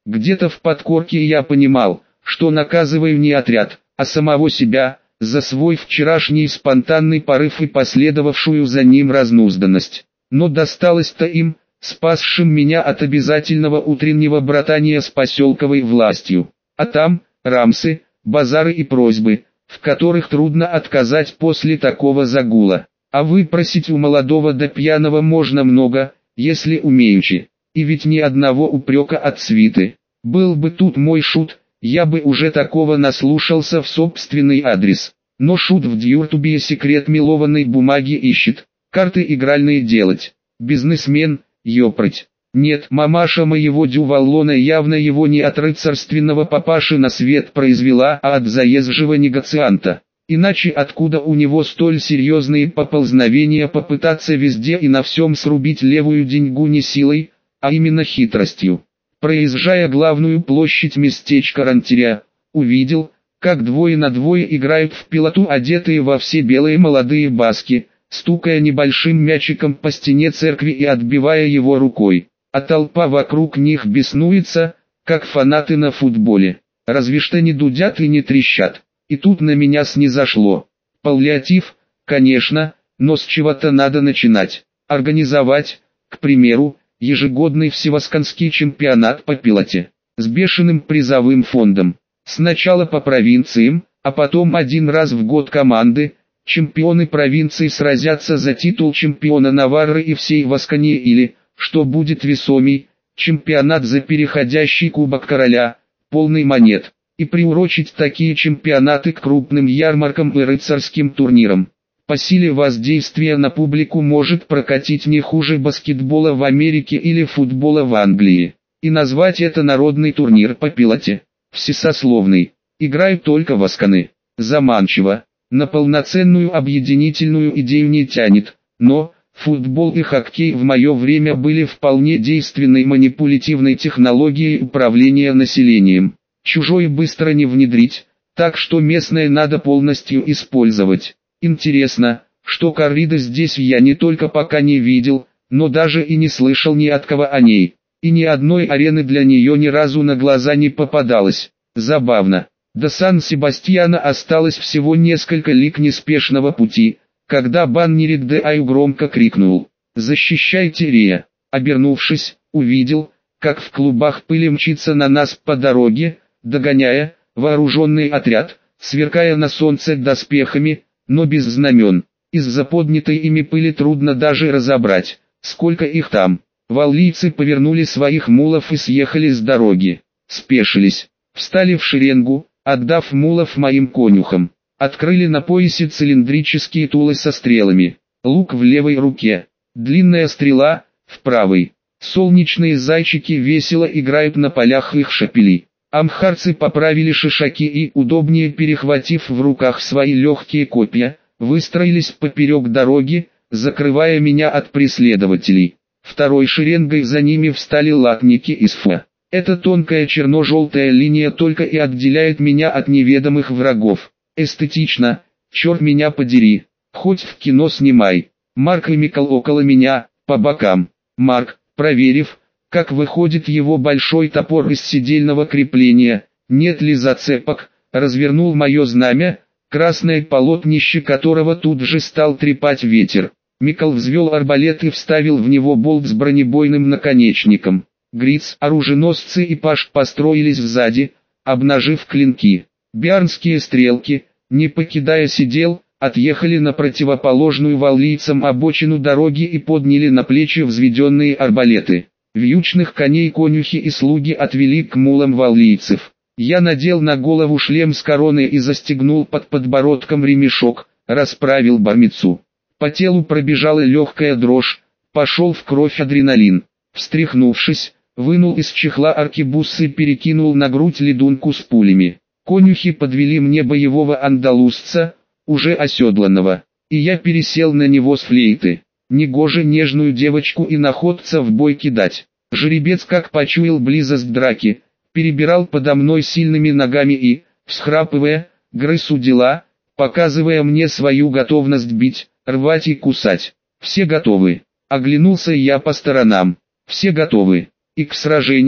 Где-то в подкорке я понимал, что наказываю не отряд, а самого себя, за свой вчерашний спонтанный порыв и последовавшую за ним разнузданность. Но досталось-то им, спасшим меня от обязательного утреннего братания с поселковой властью. А там, рамсы, базары и просьбы, в которых трудно отказать после такого загула. А выпросить у молодого да пьяного можно много, если умеючи. И ведь ни одного упрека от свиты. Был бы тут мой шут, я бы уже такого наслушался в собственный адрес. Но шут в Дьюртубе секрет мелованной бумаги ищет, карты игральные делать. Бизнесмен, ёпрать. Нет, мамаша моего Дюваллона явно его не от рыцарственного папаши на свет произвела, а от заезжего негацианта. Иначе откуда у него столь серьезные поползновения попытаться везде и на всем срубить левую деньгу не силой, а именно хитростью. Проезжая главную площадь местечка Рантиря, увидел, как двое на двое играют в пилоту одетые во все белые молодые баски, стукая небольшим мячиком по стене церкви и отбивая его рукой. А толпа вокруг них беснуется, как фанаты на футболе. Разве что не дудят и не трещат. И тут на меня снизошло. Паллиатив, конечно, но с чего-то надо начинать. Организовать, к примеру, ежегодный всевосканский чемпионат по пилоте. С бешеным призовым фондом. Сначала по провинциям, а потом один раз в год команды, чемпионы провинции сразятся за титул чемпиона Наварры и всей Воскании или, что будет весомей, чемпионат за переходящий кубок короля, полный монет. И приурочить такие чемпионаты к крупным ярмаркам и рыцарским турнирам. По силе воздействия на публику может прокатить не хуже баскетбола в Америке или футбола в Англии. И назвать это народный турнир по пилоте. Всесословный. Играют только восканы. Заманчиво. На полноценную объединительную идею не тянет. Но, футбол и хоккей в мое время были вполне действенной манипулятивной технологией управления населением. Чужое быстро не внедрить, так что местное надо полностью использовать. Интересно, что коррида здесь я не только пока не видел, но даже и не слышал ни от кого о ней. И ни одной арены для нее ни разу на глаза не попадалось. Забавно. До Сан-Себастьяна осталось всего несколько лиг неспешного пути, когда Баннерик де Аю громко крикнул: «Защищайте Рия!». Обернувшись, увидел, как в клубах пыли мчится на нас по дороге, догоняя, вооруженный отряд, сверкая на солнце доспехами, но без знамен. Из-за поднятой ими пыли трудно даже разобрать, сколько их там. Валлийцы повернули своих мулов и съехали с дороги. Спешились, встали в шеренгу, отдав мулов моим конюхам. Открыли на поясе цилиндрические тулы со стрелами. Лук в левой руке, длинная стрела в правой. Солнечные зайчики весело играют на полях их шапелей. Амхарцы поправили шишаки и, удобнее перехватив в руках свои легкие копья, выстроились поперек дороги, закрывая меня от преследователей. Второй шеренгой за ними встали латники из Фа. Эта тонкая черно-желтая линия только и отделяет меня от неведомых врагов. Эстетично, черт меня подери, хоть в кино снимай. Марк и Микл около меня, по бокам. Марк, проверив, как выходит его большой топор из седельного крепления, нет ли зацепок, развернул мое знамя, красное полотнище которого тут же стал трепать ветер. Микл взвел арбалет и вставил в него болт с бронебойным наконечником. Гриц, оруженосцы и Паш построились сзади, обнажив клинки. Биарнские стрелки, не покидая седел, отъехали на противоположную валлийцам обочину дороги и подняли на плечи взведенные арбалеты. Вьючных коней конюхи и слуги отвели к мулам валлийцев. Я надел на голову шлем с короной и застегнул под подбородком ремешок, расправил бармицу. По телу пробежала легкая дрожь, пошел в кровь адреналин. Встряхнувшись, вынул из чехла аркебуз и перекинул на грудь ледунку с пулями. Конюхи подвели мне боевого андалузца, уже оседланного, и я пересел на него с флейты. Негоже нежную девочку и находца в бой кидать. Жеребец, как почуял близость драки, перебирал подо мной сильными ногами и, всхрапывая, грыз у дела, показывая мне свою готовность бить, рвать и кусать. Все готовы. Оглянулся я по сторонам. Все готовы. И к сражению,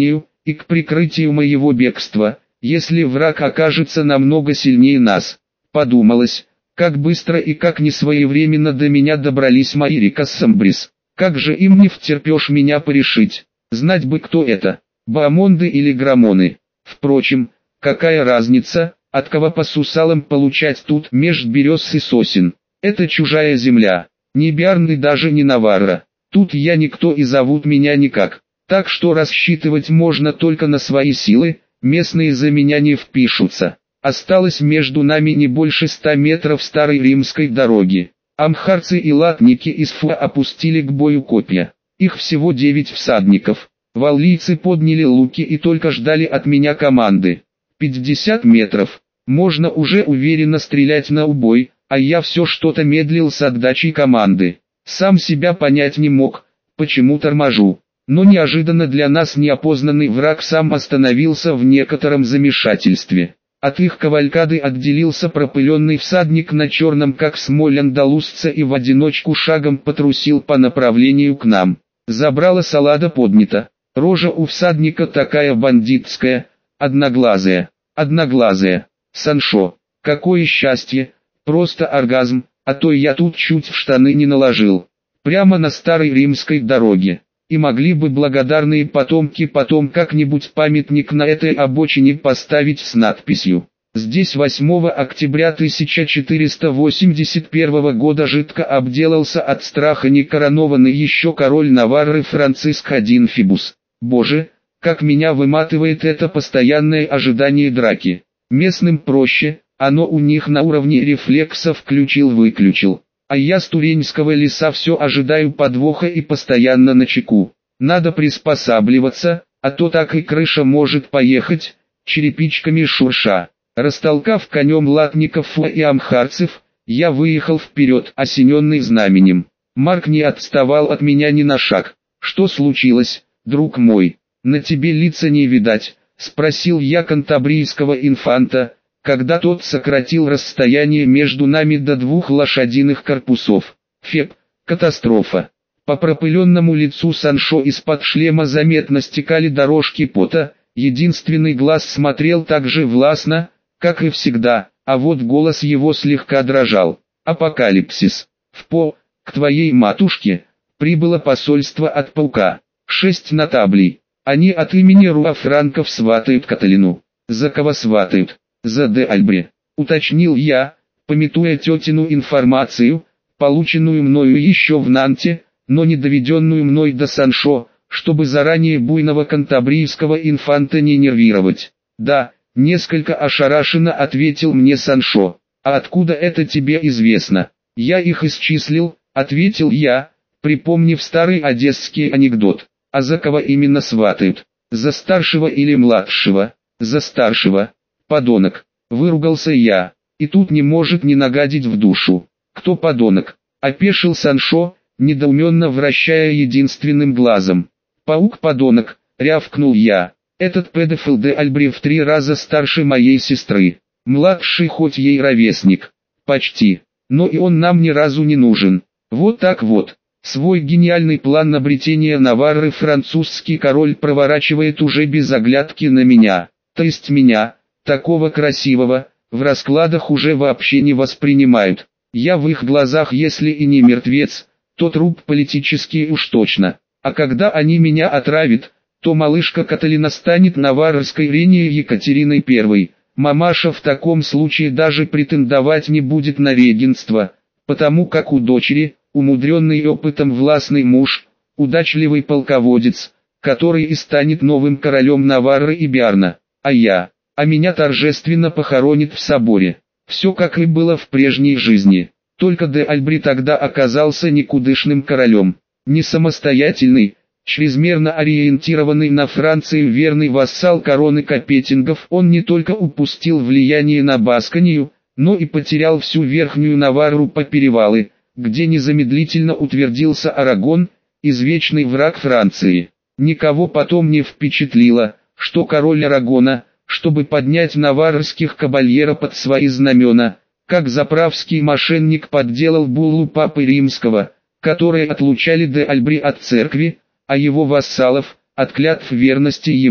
и к прикрытию моего бегства, если враг окажется намного сильнее нас. Подумалось, как быстро и как несвоевременно до меня добрались мои Рикассамбрис. Как же им не втерпешь меня порешить? Знать бы, кто это, Баамонды или Грамоны. Впрочем, какая разница, от кого по сусалам получать тут меж берез и сосен? Это чужая земля, не Биарн и даже не Наварра. Тут я никто и зовут меня никак. Так что рассчитывать можно только на свои силы, местные за меня не впишутся. Осталось между нами не больше ста метров старой римской дороги. Амхарцы и латники из Фуа опустили к бою копья. Их всего девять всадников. Валлийцы подняли луки и только ждали от меня команды. пятьдесят метров. Можно уже уверенно стрелять на убой, а я все что-то медлил с отдачей команды. Сам себя понять не мог, почему торможу. Но неожиданно для нас неопознанный враг сам остановился в некотором замешательстве. От их кавалькады отделился пропыленный всадник на черном как смоль андалузца и в одиночку шагом потрусил по направлению к нам. Забрало салада поднята. Рожа у всадника такая бандитская, одноглазая, одноглазая. Саншо, какое счастье, просто оргазм, а то я тут чуть в штаны не наложил. Прямо на старой римской дороге. И могли бы благодарные потомки потом как-нибудь памятник на этой обочине поставить с надписью. Здесь восьмого октября тысяча четыреста восемьдесят первого года жидко обделался от страха некоронованный еще король Наварры Франциск один Фибус. Боже, как меня выматывает это постоянное ожидание драки. Местным проще, оно у них на уровне рефлекса включил-выключил. А я с Туренского леса все ожидаю подвоха и постоянно начеку. Надо приспосабливаться, а то так и крыша может поехать, черепичками шурша. Растолкав конем латников и амхарцев, я выехал вперед, осененный знаменем. Марк не отставал от меня ни на шаг. «Что случилось, друг мой? На тебе лица не видать», — спросил я кантабрийского инфанта, когда тот сократил расстояние между нами до двух лошадиных корпусов. «Феб, катастрофа». По пропыленному лицу Саншо из-под шлема заметно стекали дорожки пота, единственный глаз смотрел так же властно, как и всегда, а вот голос его слегка дрожал. «Апокалипсис. В По, к твоей матушке, прибыло посольство от паука. Шесть нотаблей. Они от имени Руа Франков сватают Каталину». «За кого сватают?» «За де Альбре», уточнил я, памятуя тетину информацию, полученную мною еще в Нанте, но не доведенную мной до Саншо, чтобы заранее буйного кантабрийского инфанта не нервировать. «Да», несколько ошарашенно ответил мне Саншо. «А откуда это тебе известно?» «Я их исчислил», ответил я, припомнив старый одесский анекдот. «А за кого именно сватают? За старшего или младшего?» «За старшего». «Подонок», выругался я, и тут не может не нагадить в душу. «Кто подонок?» опешил Саншо, недоуменно вращая единственным глазом. «Паук-подонок», рявкнул я. «Этот педофил де Альбре в три раза старше моей сестры. Младший хоть ей ровесник. Почти. Но и он нам ни разу не нужен. Вот так вот. Свой гениальный план обретения Наварры французский король проворачивает уже без оглядки на меня. То есть меня, такого красивого, в раскладах уже вообще не воспринимают. Я в их глазах если и не мертвец, то труп политический уж точно. А когда они меня отравят, то малышка Каталина станет наваррской Ренией Екатериной Первой. Мамаша в таком случае даже претендовать не будет на регенство, потому как у дочери, умудренный опытом властный муж, удачливый полководец, который и станет новым королем Наварры и Биарна. А я, а меня торжественно похоронит в соборе. Все как и было в прежней жизни, только де Альбри тогда оказался никудышным королем, не самостоятельный, чрезмерно ориентированный на Францию верный вассал короны Капетингов. Он не только упустил влияние на Басконию, но и потерял всю Верхнюю Наварру по перевалы, где незамедлительно утвердился Арагон, извечный враг Франции. Никого потом не впечатлило, что король Арагона, чтобы поднять наваррских кабальеро под свои знамена, как заправский мошенник подделал буллу Папы Римского, которые отлучали де Альбри от церкви, а его вассалов, от клятв верности ему.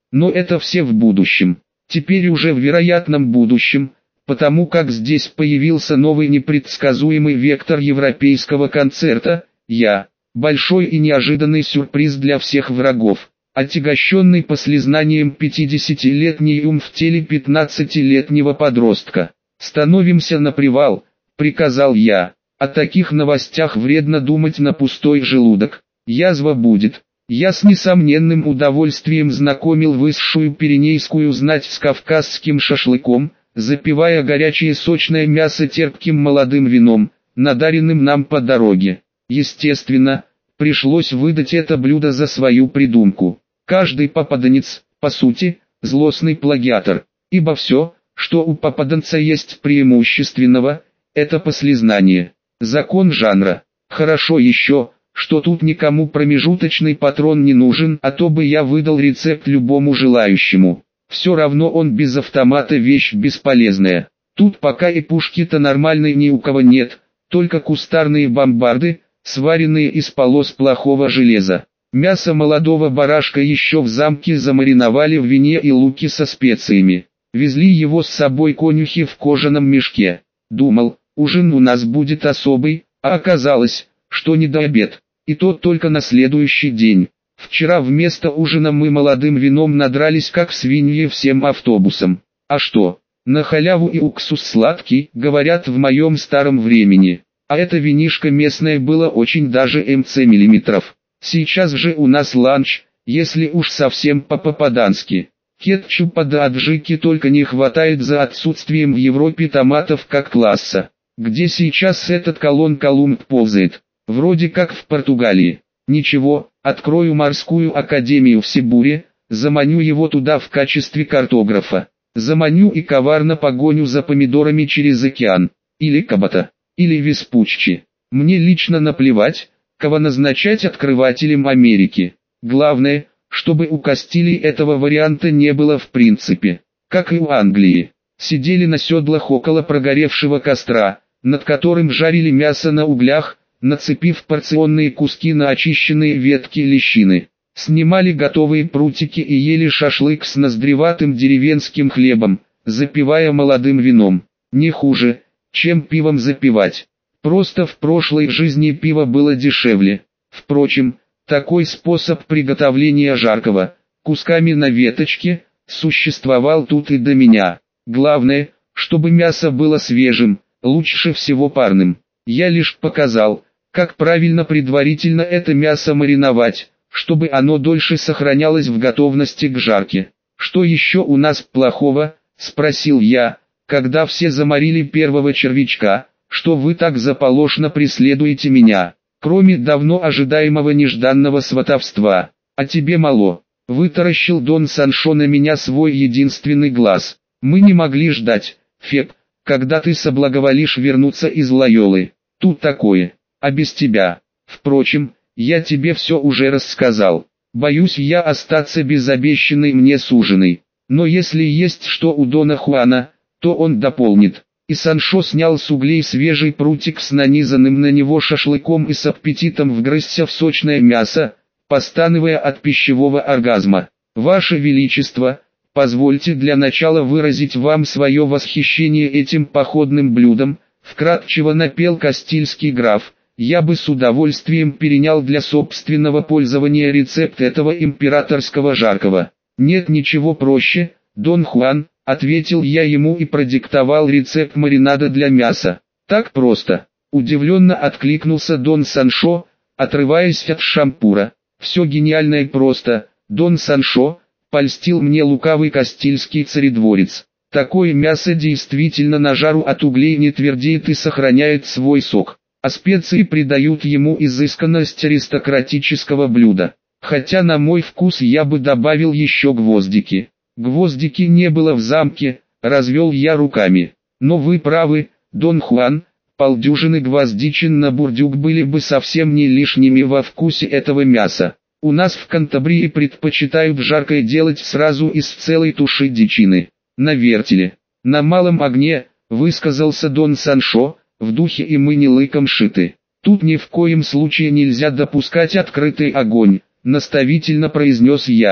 Но это все в будущем. Теперь уже в вероятном будущем, потому как здесь появился новый непредсказуемый вектор европейского концерта, я. Большой и неожиданный сюрприз для всех врагов. Отягощенный послизнанием пятидесятилетний ум в теле пятнадцатилетнего подростка. «Становимся на привал», — приказал я. «О таких новостях вредно думать на пустой желудок. Язва будет». Я с несомненным удовольствием знакомил высшую пиренейскую знать с кавказским шашлыком, запивая горячее сочное мясо терпким молодым вином, надаренным нам по дороге. Естественно, пришлось выдать это блюдо за свою придумку. Каждый попаданец, по сути, злостный плагиатор, ибо все, что у попаданца есть преимущественного, это послизнание. Закон жанра. Хорошо еще, что тут никому промежуточный патрон не нужен, а то бы я выдал рецепт любому желающему. Все равно он без автомата вещь бесполезная. Тут пока и пушки-то нормальной ни у кого нет, только кустарные бомбарды, сваренные из полос плохого железа. Мясо молодого барашка еще в замке замариновали в вине и луке со специями. Везли его с собой конюхи в кожаном мешке. Думал, ужин у нас будет особый, а оказалось, что не до обед. И то только на следующий день. Вчера вместо ужина мы молодым вином надрались как свиньи всем автобусом. А что? На халяву и уксус сладкий, говорят в моем старом времени. А это винишко местное было очень даже мц миллиметров. Сейчас же у нас ланч, если уж совсем по-попадански. Кетчупа да аджики только не хватает за отсутствием в Европе томатов как класса. Где сейчас этот Колон-Колумб ползает? Вроде как в Португалии. Ничего, открою морскую академию в Сибуре, заманю его туда в качестве картографа. Заманю и коварно погоню за помидорами через океан. Или Кабата, или Веспуччи. Мне лично наплевать, кого назначать открывателем Америки. Главное, чтобы у Кастилии этого варианта не было в принципе. Как и у Англии. Сидели на седлах около прогоревшего костра, над которым жарили мясо на углях, нацепив порционные куски на очищенные ветки лещины. Снимали готовые прутики и ели шашлык с ноздреватым деревенским хлебом, запивая молодым вином. Не хуже, чем пивом запивать. Просто в прошлой жизни пиво было дешевле. Впрочем, такой способ приготовления жаркого, кусками на веточке, существовал тут и до меня. Главное, чтобы мясо было свежим, лучше всего парным. Я лишь показал, как правильно предварительно это мясо мариновать, чтобы оно дольше сохранялось в готовности к жарке. «Что еще у нас плохого?» – спросил я, когда все заморили первого червячка, «что вы так заполошно преследуете меня, кроме давно ожидаемого нежданного сватовства, а тебе мало?» – вытаращил Дон Саншо на меня свой единственный глаз. «Мы не могли ждать, Феб, когда ты соблаговолишь вернуться из Лойолы. Тут такое. А без тебя. Впрочем, я тебе все уже рассказал. Боюсь я остаться без обещанной мне суженой. Но если есть что у Дона Хуана, то он дополнит». И Саншо снял с углей свежий прутик с нанизанным на него шашлыком и с аппетитом вгрызся в сочное мясо, постановая от пищевого оргазма. «Ваше Величество, позвольте для начала выразить вам свое восхищение этим походным блюдом», вкратчиво напел кастильский граф. «Я бы с удовольствием перенял для собственного пользования рецепт этого императорского жаркого». «Нет ничего проще, Дон Хуан», — ответил я ему и продиктовал рецепт маринада для мяса. «Так просто», — удивленно откликнулся Дон Саншо, отрываясь от шампура. «Все гениально и просто, Дон Саншо», — польстил мне лукавый кастильский царедворец. «Такое мясо действительно на жару от углей не твердеет и сохраняет свой сок, а специи придают ему изысканность аристократического блюда. Хотя на мой вкус я бы добавил еще гвоздики». «Гвоздики не было в замке», — развел я руками. «Но вы правы, Дон Хуан, полдюжины гвоздичин на бурдюк были бы совсем не лишними во вкусе этого мяса. У нас в Кантабрии предпочитают жаркое делать сразу из целой туши дичины. На вертеле, на малом огне», — высказался Дон Саншо, «в духе и мы не лыком шиты. Тут ни в коем случае нельзя допускать открытый огонь», — наставительно произнес я.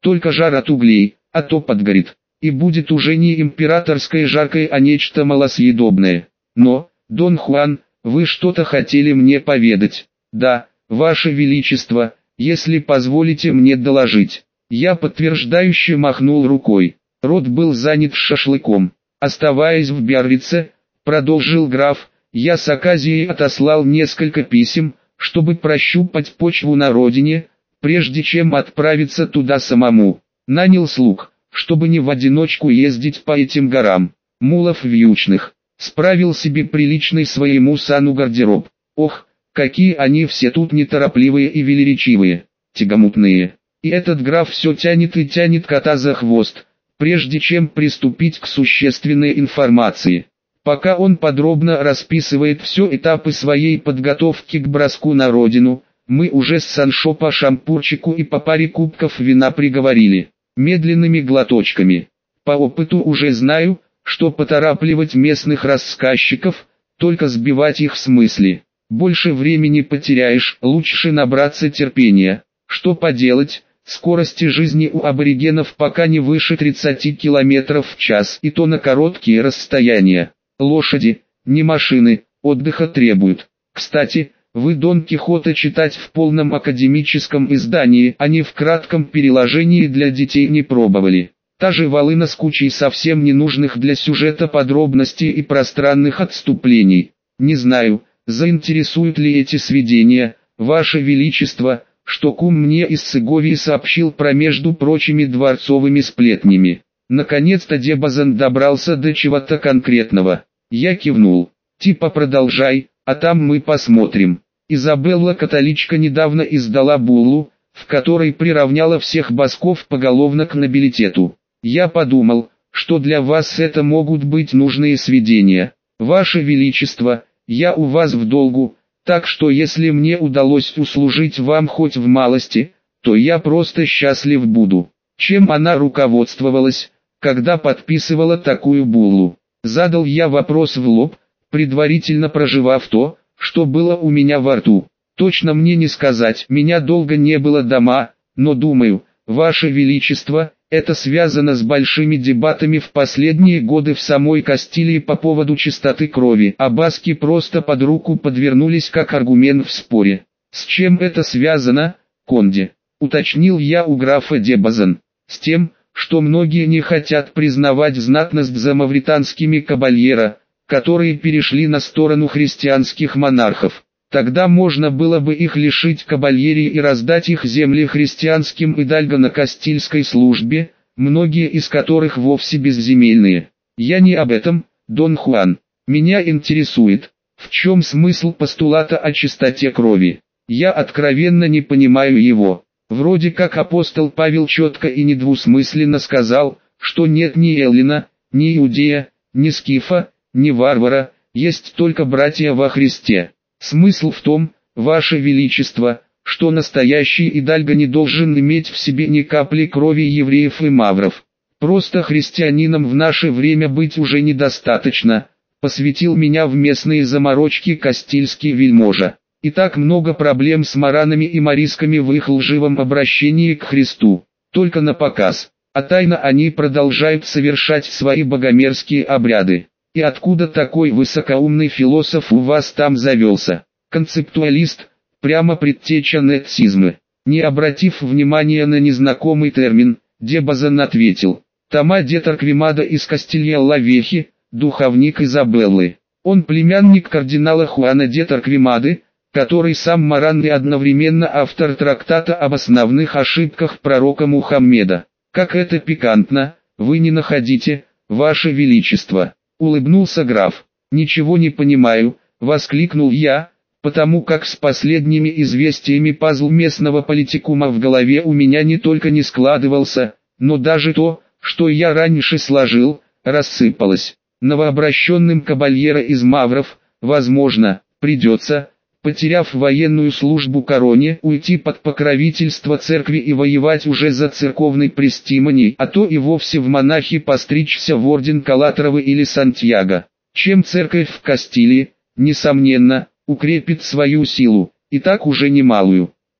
только жар от углей, а то подгорит, и будет уже не императорское жаркое, а нечто малосъедобное. Но, Дон Хуан, вы что-то хотели мне поведать? Да, Ваше Величество, если позволите мне доложить. Я подтверждающе махнул рукой. Рот был занят шашлыком. Оставаясь в Биаррице, продолжил граф, я с Аказией отослал несколько писем, чтобы прощупать почву на родине, прежде чем отправиться туда самому. Нанял слуг, чтобы не в одиночку ездить по этим горам. Мулов вьючных. Справил себе приличный своему сану гардероб. Ох, какие они все тут неторопливые и велеречивые, тягомутные. И этот граф все тянет и тянет кота за хвост, прежде чем приступить к существенной информации. Пока он подробно расписывает все этапы своей подготовки к броску на родину, мы уже с Саншо по шампурчику и по паре кубков вина приговорили, медленными глоточками. По опыту уже знаю, что поторапливать местных рассказчиков, только сбивать их с мысли. Больше времени потеряешь, лучше набраться терпения. Что поделать, скорости жизни у аборигенов пока не выше тридцати километров в час, и то на короткие расстояния. Лошади, не машины, отдыха требуют. Кстати, вы Дон Кихота читать в полном академическом издании, а не в кратком переложении для детей не пробовали. Та же волына с кучей совсем ненужных для сюжета подробностей и пространных отступлений. Не знаю, заинтересуют ли эти сведения, Ваше Величество, что кум мне из Сеговии сообщил про между прочими дворцовыми сплетнями. Наконец-то Дебазан добрался до чего-то конкретного. Я кивнул. Типа продолжай, а там мы посмотрим. Изабелла Католичка недавно издала буллу, в которой приравняла всех басков поголовно к нобилитету. Я подумал, что для вас это могут быть нужные сведения. Ваше Величество, я у вас в долгу, так что если мне удалось услужить вам хоть в малости, то я просто счастлив буду. Чем она руководствовалась, когда подписывала такую буллу? Задал я вопрос в лоб, предварительно проживав то, что было у меня во рту. Точно мне не сказать, меня долго не было дома, но думаю, Ваше Величество, это связано с большими дебатами в последние годы в самой Кастилии по поводу чистоты крови, а баски просто под руку подвернулись как аргумент в споре. С чем это связано, Конде? Уточнил я у графа Дебазан. С тем, что многие не хотят признавать знатность за мавританскими кабальера, которые перешли на сторону христианских монархов. Тогда можно было бы их лишить кабальерии и раздать их земли христианским идальго на Кастильской службе, многие из которых вовсе безземельные. Я не об этом, Дон Хуан. Меня интересует, в чем смысл постулата о чистоте крови. Я откровенно не понимаю его. Вроде как апостол Павел четко и недвусмысленно сказал, что нет ни эллина, ни иудея, ни скифа, ни варвара, есть только братья во Христе. Смысл в том, Ваше Величество, что настоящий идальго не должен иметь в себе ни капли крови евреев и мавров. Просто христианином в наше время быть уже недостаточно, посвятил меня в местные заморочки кастильский вельможа. И так много проблем с маранами и морисками в их лживом обращении к Христу, только на показ, а тайно они продолжают совершать свои богомерзкие обряды. И откуда такой высокоумный философ у вас там завелся? Концептуалист, прямо предтеча нацизма. Не обратив внимания на незнакомый термин, Дебазан ответил: Тома де Торквемада из Кастилья-ла-Вехи, духовник Изабеллы. Он племянник кардинала Хуана де Торквемады, который сам маран и одновременно автор трактата об основных ошибках пророка Мухаммеда. Как это пикантно, вы не находите, Ваше Величество? Улыбнулся граф. «Ничего не понимаю», — воскликнул я, потому как с последними известиями пазл местного политикума в голове у меня не только не складывался, но даже то, что я раньше сложил, рассыпалось. Новообращенным кабальера из мавров, возможно, придется, потеряв военную службу короне, уйти под покровительство церкви и воевать уже за церковный престимоний, а то и вовсе в монахи постричься в орден Калатровы или Сантьяго. Чем церковь в Кастилии, несомненно, укрепит свою силу, и так уже немалую.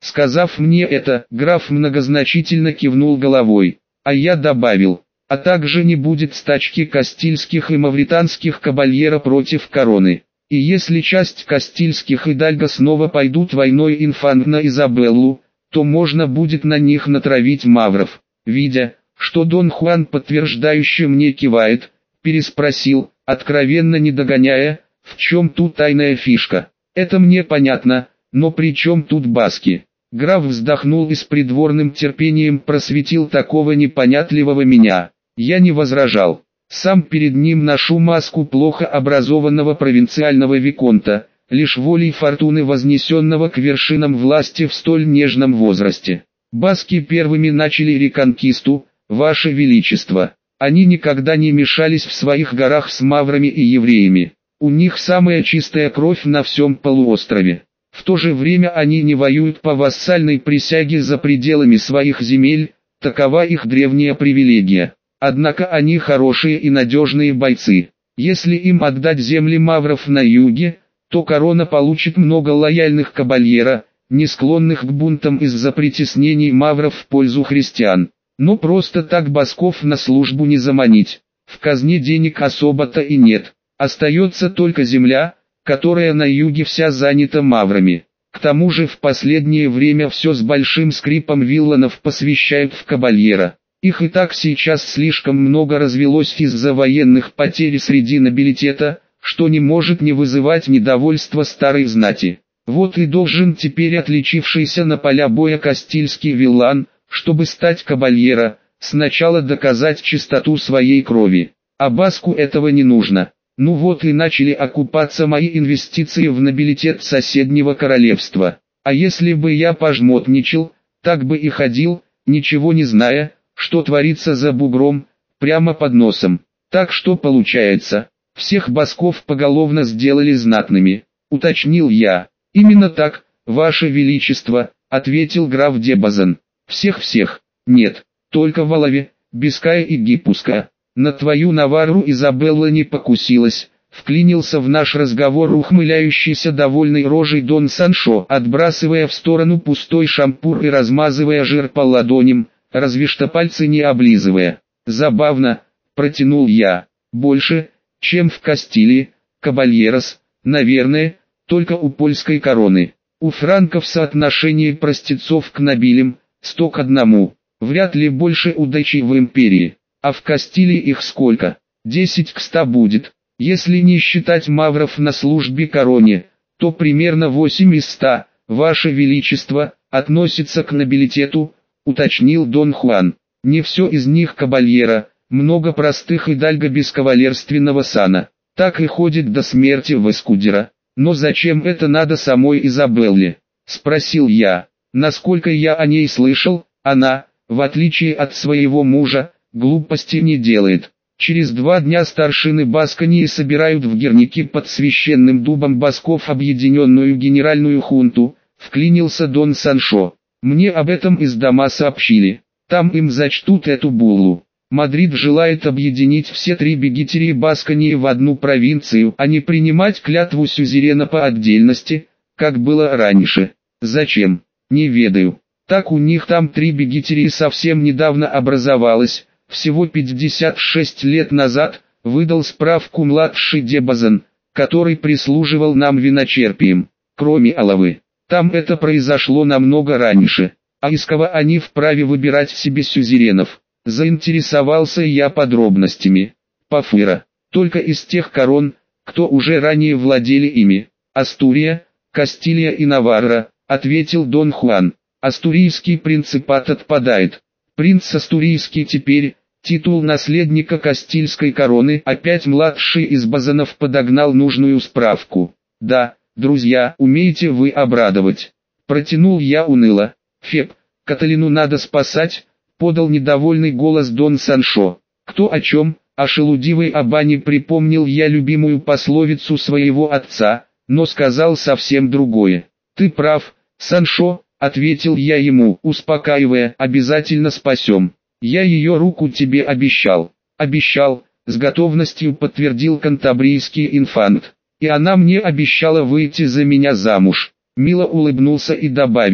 Сказав мне это, граф многозначительно кивнул головой, а я добавил, а также не будет стачки кастильских и мавританских кабальера против короны. И если часть кастильских идальго снова пойдут войной инфант на Изабеллу, то можно будет на них натравить мавров. Видя, что Дон Хуан подтверждающе мне кивает, переспросил, откровенно не догоняя, в чем тут тайная фишка. Это мне понятно, но при чем тут баски? Граф вздохнул и с придворным терпением просветил такого непонятливого меня. Я не возражал. Сам перед ним ношу маску плохо образованного провинциального виконта, лишь волей фортуны вознесенного к вершинам власти в столь нежном возрасте. Баски первыми начали реконкисту, Ваше Величество. Они никогда не мешались в своих горах с маврами и евреями. У них самая чистая кровь на всем полуострове. В то же время они не воюют по вассальной присяге за пределами своих земель, такова их древняя привилегия. Однако они хорошие и надежные бойцы. Если им отдать земли мавров на юге, то корона получит много лояльных кабальера, не склонных к бунтам из-за притеснений мавров в пользу христиан. Но просто так басков на службу не заманить. В казне денег особо-то и нет. Остается только земля, которая на юге вся занята маврами. К тому же в последнее время все с большим скрипом вилланов посвящают в кабальера. Их и так сейчас слишком много развелось из-за военных потерь среди нобилитета, что не может не вызывать недовольства старой знати. Вот и должен теперь отличившийся на поля боя кастильский виллан, чтобы стать кабальера, сначала доказать чистоту своей крови. А баску этого не нужно. Ну вот и начали окупаться мои инвестиции в нобилитет соседнего королевства. А если бы я пожмотничал, так бы и ходил, ничего не зная, что творится за бугром, прямо под носом. Так что получается, всех басков поголовно сделали знатными, уточнил я. Именно так, Ваше Величество, ответил граф де Базен. Всех-всех, нет, только Валави, Биская и Гиппуска. На твою Наварру Изабелла не покусилась, вклинился в наш разговор ухмыляющийся довольной рожей Дон Саншо, отбрасывая в сторону пустой шампур и размазывая жир по ладоням, разве что пальцы не облизывая. Забавно, протянул я, больше, чем в Кастилии, кабальерос, наверное, только у польской короны. У франков соотношение простецов к нобилям, сто к одному, вряд ли больше удачи в империи. А в Кастилии их сколько? десять к ста будет. Если не считать мавров на службе короне, то примерно восемь из ста, Ваше Величество, относится к нобилитету, уточнил Дон Хуан. Не все из них кабальера, много простых идальго без кавалерственного сана. Так и ходит до смерти в Эскудера. Но зачем это надо самой Изабелле? Спросил я. Насколько я о ней слышал, она, в отличие от своего мужа, глупости не делает. Через два дня старшины Басконии собирают в Гернике под священным дубом басков объединенную генеральную хунту, вклинился Дон Саншо. Мне об этом из дома сообщили. Там им зачтут эту буллу. Мадрид желает объединить все три бегитерии Басконии в одну провинцию, а не принимать клятву сюзерена по отдельности, как было раньше. Зачем? Не ведаю. Так у них там три бегитерии совсем недавно образовалось. Всего пятьдесят шесть лет назад, выдал справку младший де Базен, который прислуживал нам виночерпием, кроме Алавы. Там это произошло намного раньше, а из кого они вправе выбирать себе сюзеренов. Заинтересовался я подробностями. Пафыра, только из тех корон, кто уже ранее владели ими. Астурия, Кастилия и Наварра, ответил Дон Хуан. Астурийский принципат отпадает. Принц Астурийский теперь, титул наследника Кастильской короны, опять младший из Базанов подогнал нужную справку. Да, друзья, умеете вы обрадовать. Протянул я уныло. Феб, Каталину надо спасать, подал недовольный голос Дон Саншо. Кто о чем, о шелудивой Абане припомнил я любимую пословицу своего отца, но сказал совсем другое. Ты прав, Саншо. Ответил я ему, успокаивая, обязательно спасем. Я ее руку тебе обещал. Обещал, с готовностью подтвердил кантабрийский инфант. И она мне обещала выйти за меня замуж. Мило улыбнулся и добавил.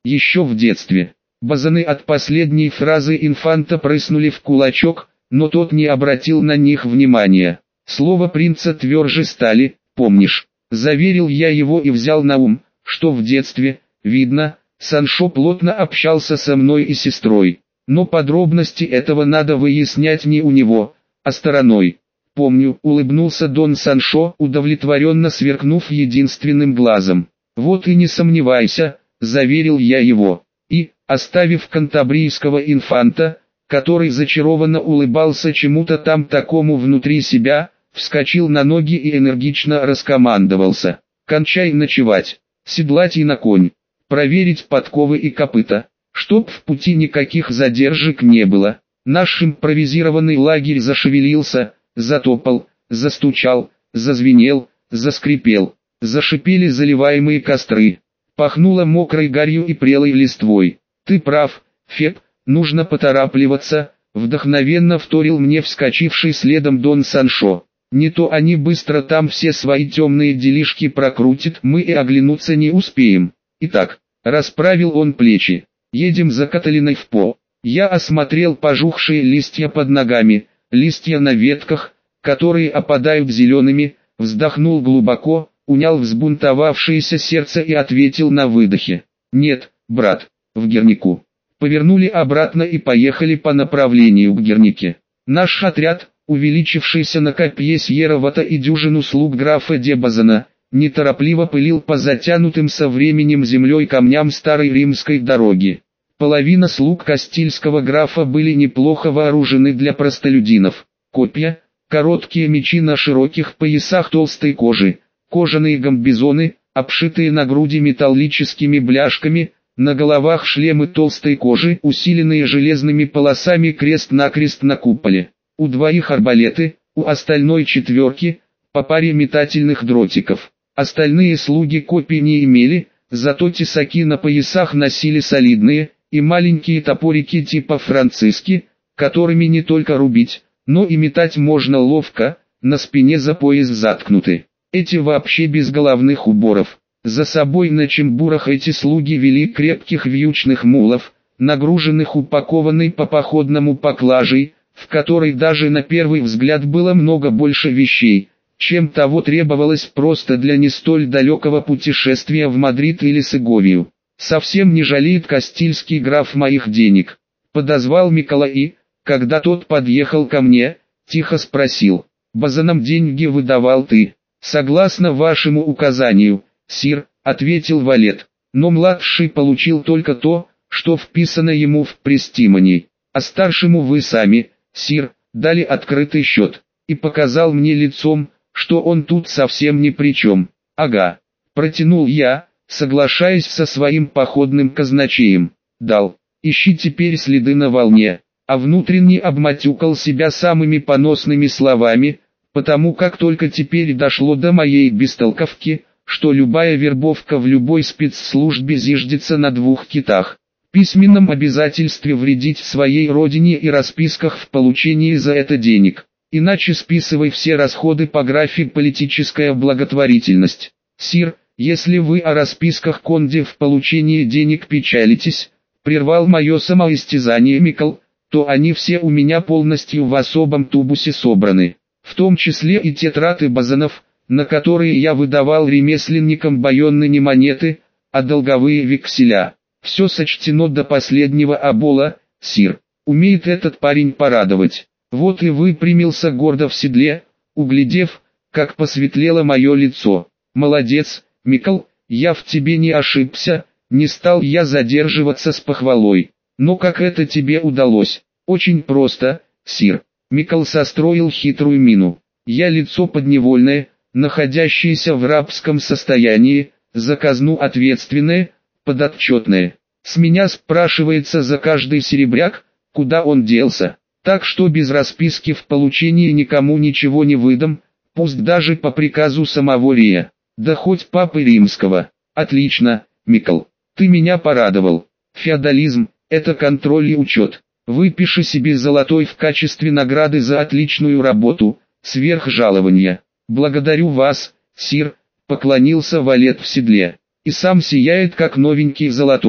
Еще в детстве. Бозаны от последней фразы инфанта прыснули в кулачок, но тот не обратил на них внимания. Слово принца тверже стали, помнишь? Заверил я его и взял на ум, что в детстве, видно, Саншо плотно общался со мной и сестрой. Но подробности этого надо выяснять не у него, а стороной. Помню, улыбнулся Дон Саншо, удовлетворенно сверкнув единственным глазом. Вот и не сомневайся, заверил я его. И, оставив кантабрийского инфанта, который зачарованно улыбался чему-то там такому внутри себя, вскочил на ноги и энергично раскомандовался. «Кончай ночевать, седлать и на конь, проверить подковы и копыта, чтоб в пути никаких задержек не было». Наш импровизированный лагерь зашевелился, затопал, застучал, зазвенел, заскрипел, зашипели заливаемые костры. Пахнуло мокрой гарью и прелой листвой. «Ты прав, Феб, нужно поторапливаться», вдохновенно вторил мне вскочивший следом Дон Саншо. «Не то они быстро там все свои темные делишки прокрутят, мы и оглянуться не успеем». Итак, расправил он плечи. «Едем за Каталиной в По». Я осмотрел пожухшие листья под ногами, листья на ветках, которые опадают зелеными, вздохнул глубоко, унял взбунтовавшееся сердце и ответил на выдохе. «Нет, брат, в Гернику». Повернули обратно и поехали по направлению к Гернике. Наш отряд, увеличившийся на копье Сьерра-Вата и дюжину слуг графа де Бозана, неторопливо пылил по затянутым со временем землей камням старой римской дороги. Половина слуг кастильского графа были неплохо вооружены для простолюдинов. Копья, короткие мечи на широких поясах толстой кожи, кожаные гамбизоны, обшитые на груди металлическими бляшками, на головах шлемы толстой кожи, усиленные железными полосами крест-накрест на куполе. У двоих арбалеты, у остальной четверки, по паре метательных дротиков. Остальные слуги копий не имели, зато тесаки на поясах носили солидные, и маленькие топорики типа франциски, которыми не только рубить, но и метать можно ловко, на спине за пояс заткнуты. Эти вообще без головных уборов. За собой на чембурах эти слуги вели крепких вьючных мулов, нагруженных упакованной по походному поклажей, в которой даже на первый взгляд было много больше вещей, чем того требовалось просто для не столь далекого путешествия в Мадрид или Сеговию. «Совсем не жалеет кастильский граф моих денег», — подозвал Микола и, когда тот подъехал ко мне, тихо спросил: «Бозанам деньги выдавал ты?» «Согласно вашему указанию, сир», — ответил валет, «но младший получил только то, что вписано ему в престимоний, а старшему вы сами, сир, дали открытый счет», и показал мне лицом, что он тут совсем ни при чем. «Ага», — протянул я, соглашаясь со своим походным казначеем. «Дал, ищи теперь следы на волне», а внутренне обматюкал себя самыми поносными словами, потому как только теперь дошло до моей бестолковки, что любая вербовка в любой спецслужбе зиждется на двух китах: письменном обязательстве вредить своей родине и расписках в получении за это денег. Иначе списывай все расходы по графе «политическая благотворительность». «Сир, если вы о расписках Конде в получении денег печалитесь», прервал мое самоистязание Микол, то они все у меня полностью в особом тубусе собраны, в том числе и те траты бозанов, на которые я выдавал ремесленникам байонны монеты, а долговые векселя. Все сочтено до последнего обола, сир. Умеет этот парень порадовать. Вот и выпрямился гордо в седле, углядев, как посветлело мое лицо. «Молодец, Микол, я в тебе не ошибся», не стал я задерживаться с похвалой. «Но как это тебе удалось?» «Очень просто, сир». Микол состроил хитрую мину. «Я лицо подневольное, находящееся в рабском состоянии, за казну ответственное, подотчетное. С меня спрашивается за каждый серебряк, куда он делся. Так что без расписки в получении никому ничего не выдам, пусть даже по приказу самого Рия, да хоть папы римского». «Отлично, Микол, ты меня порадовал. Феодализм – это контроль и учет. Выпиши себе золотой в качестве награды за отличную работу, сверх жалования». «Благодарю вас, сир», — поклонился валет в седле. «И сам сияет как новенький золотой».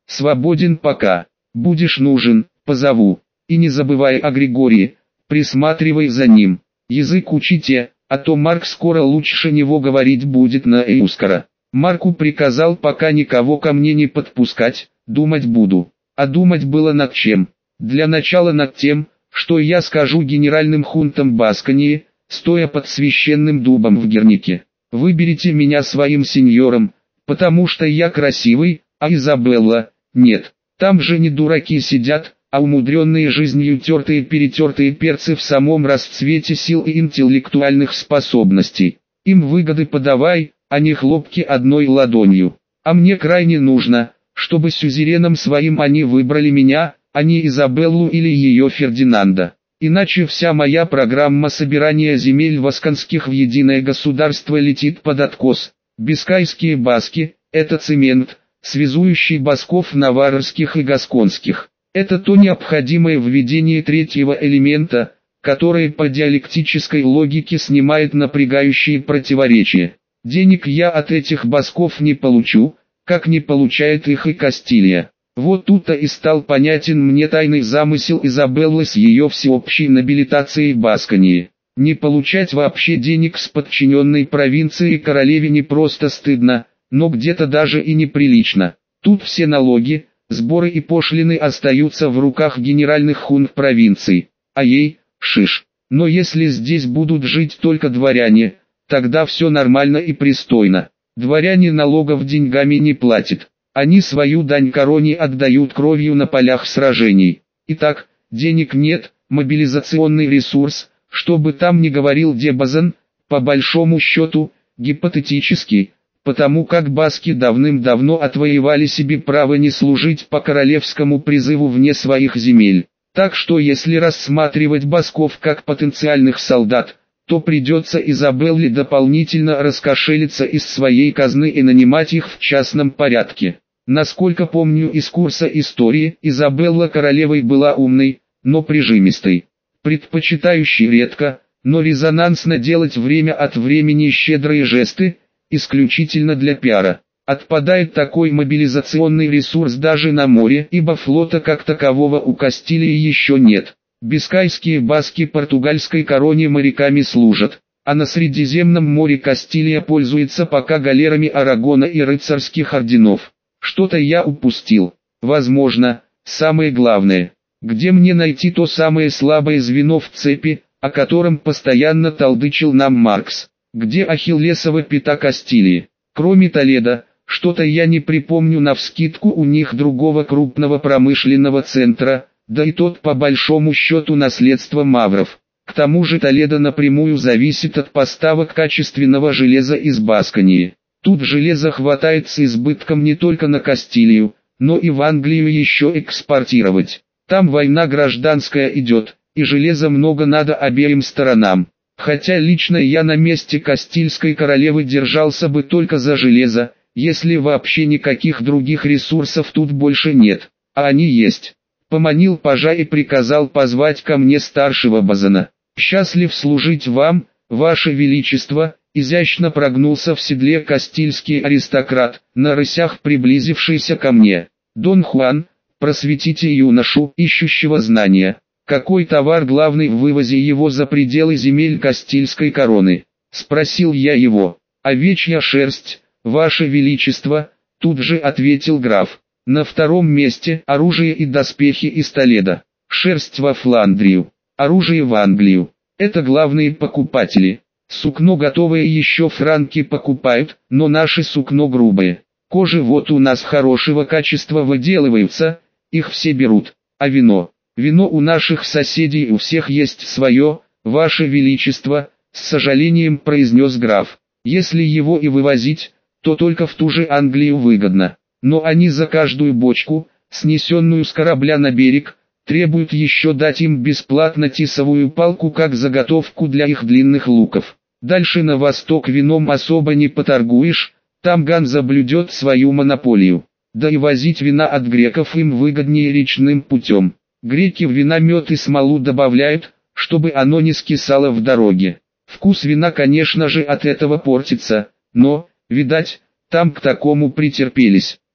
Свободен пока. Будешь нужен, позову. И не забывай о Григории, присматривай за ним. Язык учите, а то Марк скоро лучше него говорить будет на эускаро. Марку приказал пока никого ко мне не подпускать, думать буду. А думать было над чем. Для начала над тем, что я скажу генеральным хунтам Басконии, стоя под священным дубом в Гернике. Выберите меня своим сеньором, потому что я красивый, а Изабелла – нет. Там же не дураки сидят, а умудренные жизнью тертые-перетертые перцы в самом расцвете сил и интеллектуальных способностей. Им выгоды подавай, а не хлопки одной ладонью. А мне крайне нужно, чтобы сюзереном своим они выбрали меня, а не Изабеллу или ее Фердинанда. Иначе вся моя программа собирания земель васконских в единое государство летит под откос. Бискайские баски – это цемент, связующий басков наваррских и гасконских. Это то необходимое введение третьего элемента, которое по диалектической логике снимает напрягающие противоречия. Денег я от этих басков не получу, как не получает их и Кастилья. Вот тут-то и стал понятен мне тайный замысел Изабеллы с ее всеобщей нобилитацией Басконии. Не получать вообще денег с подчиненной провинции королеве не просто стыдно, но где-то даже и неприлично. Тут все налоги, сборы и пошлины остаются в руках генеральных хунт провинций, а ей – шиш. Но если здесь будут жить только дворяне, тогда все нормально и пристойно. Дворяне налогов деньгами не платят. Они свою дань короне отдают кровью на полях сражений. Итак, денег нет, мобилизационный ресурс, что бы там ни говорил Дебазан, по большому счету, гипотетический, потому как баски давным-давно отвоевали себе право не служить по королевскому призыву вне своих земель. Так что если рассматривать басков как потенциальных солдат, то придется Изабелле дополнительно раскошелиться из своей казны и нанимать их в частном порядке. Насколько помню из курса истории, Изабелла королевой была умной, но прижимистой, предпочитающей редко, но резонансно делать время от времени щедрые жесты, исключительно для пиара. Отпадает такой мобилизационный ресурс даже на море, ибо флота как такового у Кастилии еще нет. Бискайские баски португальской короне моряками служат, а на Средиземном море Кастилия пользуется пока галерами Арагона и рыцарских орденов. Что-то я упустил. Возможно, самое главное. Где мне найти то самое слабое звено в цепи, о котором постоянно толдычил нам Маркс? Где Ахиллесова пята Кастилии? Кроме Толедо, что-то я не припомню навскидку у них другого крупного промышленного центра, да и тот по большому счету наследство мавров. К тому же Толедо напрямую зависит от поставок качественного железа из Басконии. Тут железа хватает с избытком не только на Кастилию, но и в Англию еще экспортировать. Там война гражданская идет, и железа много надо обеим сторонам. Хотя лично я на месте Кастильской королевы держался бы только за железо, если вообще никаких других ресурсов тут больше нет, а они есть. Поманил пажа и приказал позвать ко мне старшего Базана. «Счастлив служить вам, ваше величество», изящно прогнулся в седле кастильский аристократ, на рысях приблизившийся ко мне. «Дон Хуан, просветите юношу, ищущего знания. Какой товар главный в вывозе его за пределы земель Кастильской короны?» Спросил я его. «Овечья шерсть, ваше величество», тут же ответил граф. На втором месте оружие и доспехи из Толедо. Шерсть во Фландрию, оружие в Англию. Это главные покупатели. Сукно готовое еще франки покупают, но наше сукно грубое. Кожи вот у нас хорошего качества выделываются, их все берут. А вино? Вино у наших соседей у всех есть свое, ваше величество, с сожалением произнес граф. Если его и вывозить, то только в ту же Англию выгодно. Но они за каждую бочку, снесенную с корабля на берег, требуют еще дать им бесплатно тисовую палку как заготовку для их длинных луков. Дальше на восток вином особо не поторгуешь, там Ганза блюдет свою монополию. Да и возить вина от греков им выгоднее речным путем. Греки в вина мед и смолу добавляют, чтобы оно не скисало в дороге. Вкус вина, конечно же, от этого портится, но, видать, там к такому претерпелись.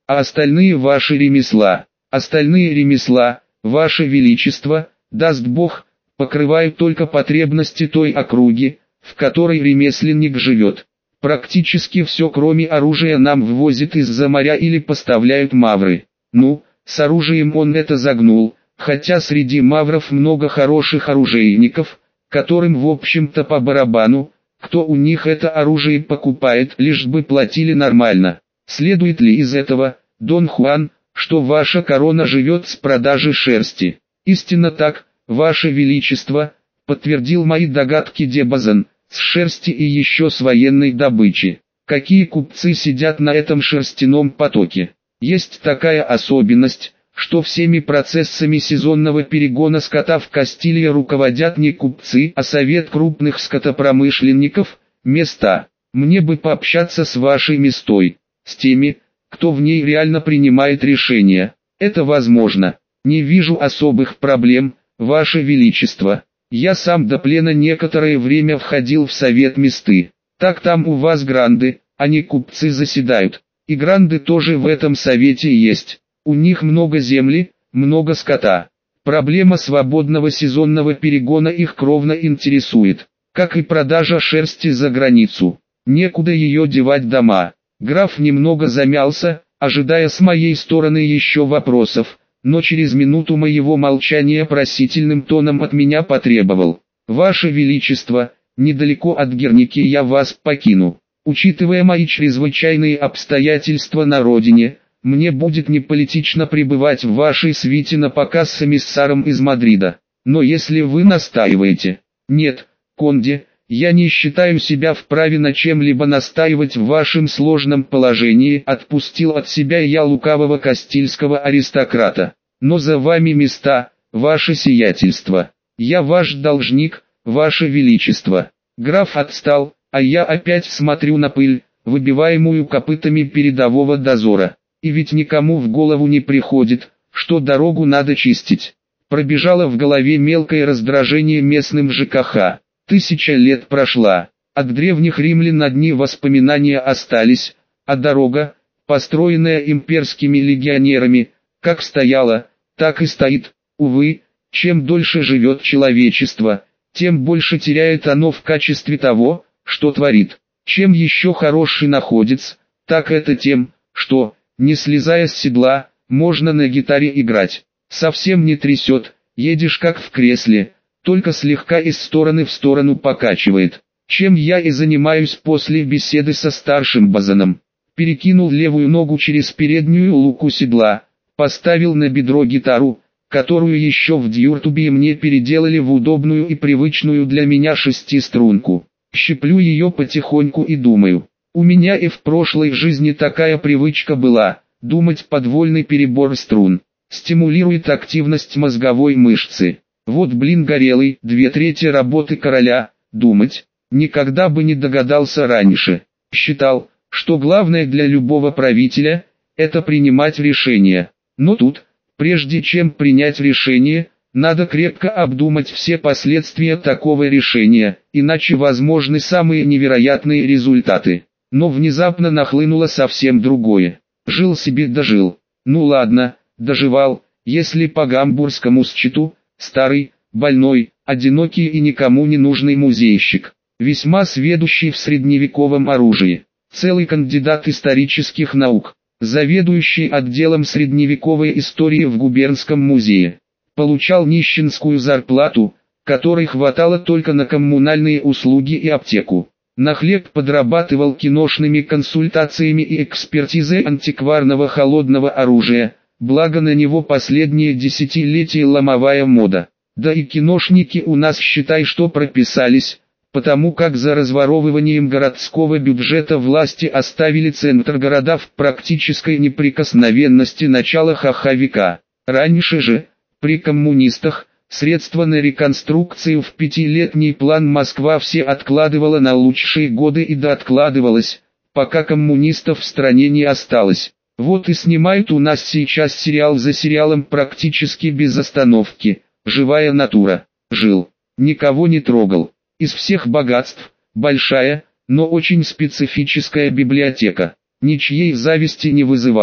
а остальные ваши ремесла. Остальные ремесла, ваше величество, даст Бог, покрывают только потребности той округи, в которой ремесленник живет. Практически все кроме оружия нам ввозят из-за моря или поставляют мавры. Ну, с оружием он это загнул, хотя среди мавров много хороших оружейников, которым в общем-то по барабану, кто у них это оружие покупает, лишь бы платили нормально. Следует ли из этого, Дон Хуан, что ваша корона живет с продажи шерсти? Истинно так, ваше величество, подтвердил мои догадки Дебазан, с шерсти и еще с военной добычи. Какие купцы сидят на этом шерстяном потоке? Есть такая особенность, что всеми процессами сезонного перегона скота в Кастилье руководят не купцы, а совет крупных скотопромышленников, места. Мне бы пообщаться с вашей местой, с теми, кто в ней реально принимает решения. Это возможно. Не вижу особых проблем, ваше величество. Я сам до плена некоторое время входил в совет месты. Так там у вас гранды, а не купцы заседают. И гранды тоже в этом совете есть. У них много земли, много скота. Проблема свободного сезонного перегона их кровно интересует, как и продажа шерсти за границу. Некуда ее девать дома. Граф немного замялся, ожидая с моей стороны еще вопросов, но через минуту моего молчания просительным тоном от меня потребовал: «Ваше Величество, недалеко от Герники я вас покину. Учитывая мои чрезвычайные обстоятельства на родине, мне будет неполитично пребывать в вашей свите на показ с эмиссаром из Мадрида. Но если вы настаиваете...» «Нет, Конде, я не считаю себя вправе на чем-либо настаивать в вашем сложном положении», отпустил от себя я лукавого кастильского аристократа. «Но за вами места, ваше сиятельство. Я ваш должник, ваше величество». Граф отстал, а я опять смотрю на пыль, выбиваемую копытами передового дозора. И ведь никому в голову не приходит, что дорогу надо чистить. Пробежало в голове мелкое раздражение местным ЖКХ. Тысяча лет прошла, от древних римлян одни воспоминания остались, а дорога, построенная имперскими легионерами, как стояла, так и стоит. Увы, чем дольше живет человечество, тем больше теряет оно в качестве того, что творит. Чем еще хороший находится, так это тем, что, не слезая с седла, можно на гитаре играть. Совсем не трясет, едешь как в кресле, только слегка из стороны в сторону покачивает. Чем я и занимаюсь после беседы со старшим Базаном. Перекинул левую ногу через переднюю луку седла, поставил на бедро гитару, которую еще в Дьюртубе мне переделали в удобную и привычную для меня шестиструнку. Щиплю ее потихоньку и думаю. У меня и в прошлой жизни такая привычка была, думать под вольный перебор струн. Стимулирует активность мозговой мышцы. Вот блин горелый, две трети работы короля, думать. Никогда бы не догадался раньше. Считал, что главное для любого правителя – это принимать решения. Но тут, прежде чем принять решение, надо крепко обдумать все последствия такого решения, иначе возможны самые невероятные результаты. Но внезапно нахлынуло совсем другое. Жил себе дожил. Ну ладно, доживал, если по гамбургскому счету, старый, больной, одинокий и никому не нужный музейщик. Весьма сведущий в средневековом оружии. Целый кандидат исторических наук. Заведующий отделом средневековой истории в губернском музее. Получал нищенскую зарплату, которой хватало только на коммунальные услуги и аптеку. На хлеб подрабатывал киношными консультациями и экспертизой антикварного холодного оружия, благо на него последние десятилетия ломовая мода. Да и киношники у нас считай что прописались, потому как за разворовыванием городского бюджета власти оставили центр города в практической неприкосновенности начала ха-ха века. Раньше же, при коммунистах, средства на реконструкцию в пятилетний план Москва все откладывала на лучшие годы и дооткладывалась, пока коммунистов в стране не осталось. Вот и снимают у нас сейчас сериал за сериалом практически без остановки. Живая натура. Жил. Никого не трогал. Из всех богатств, большая, но очень специфическая библиотека. Ничьей зависти не вызывал.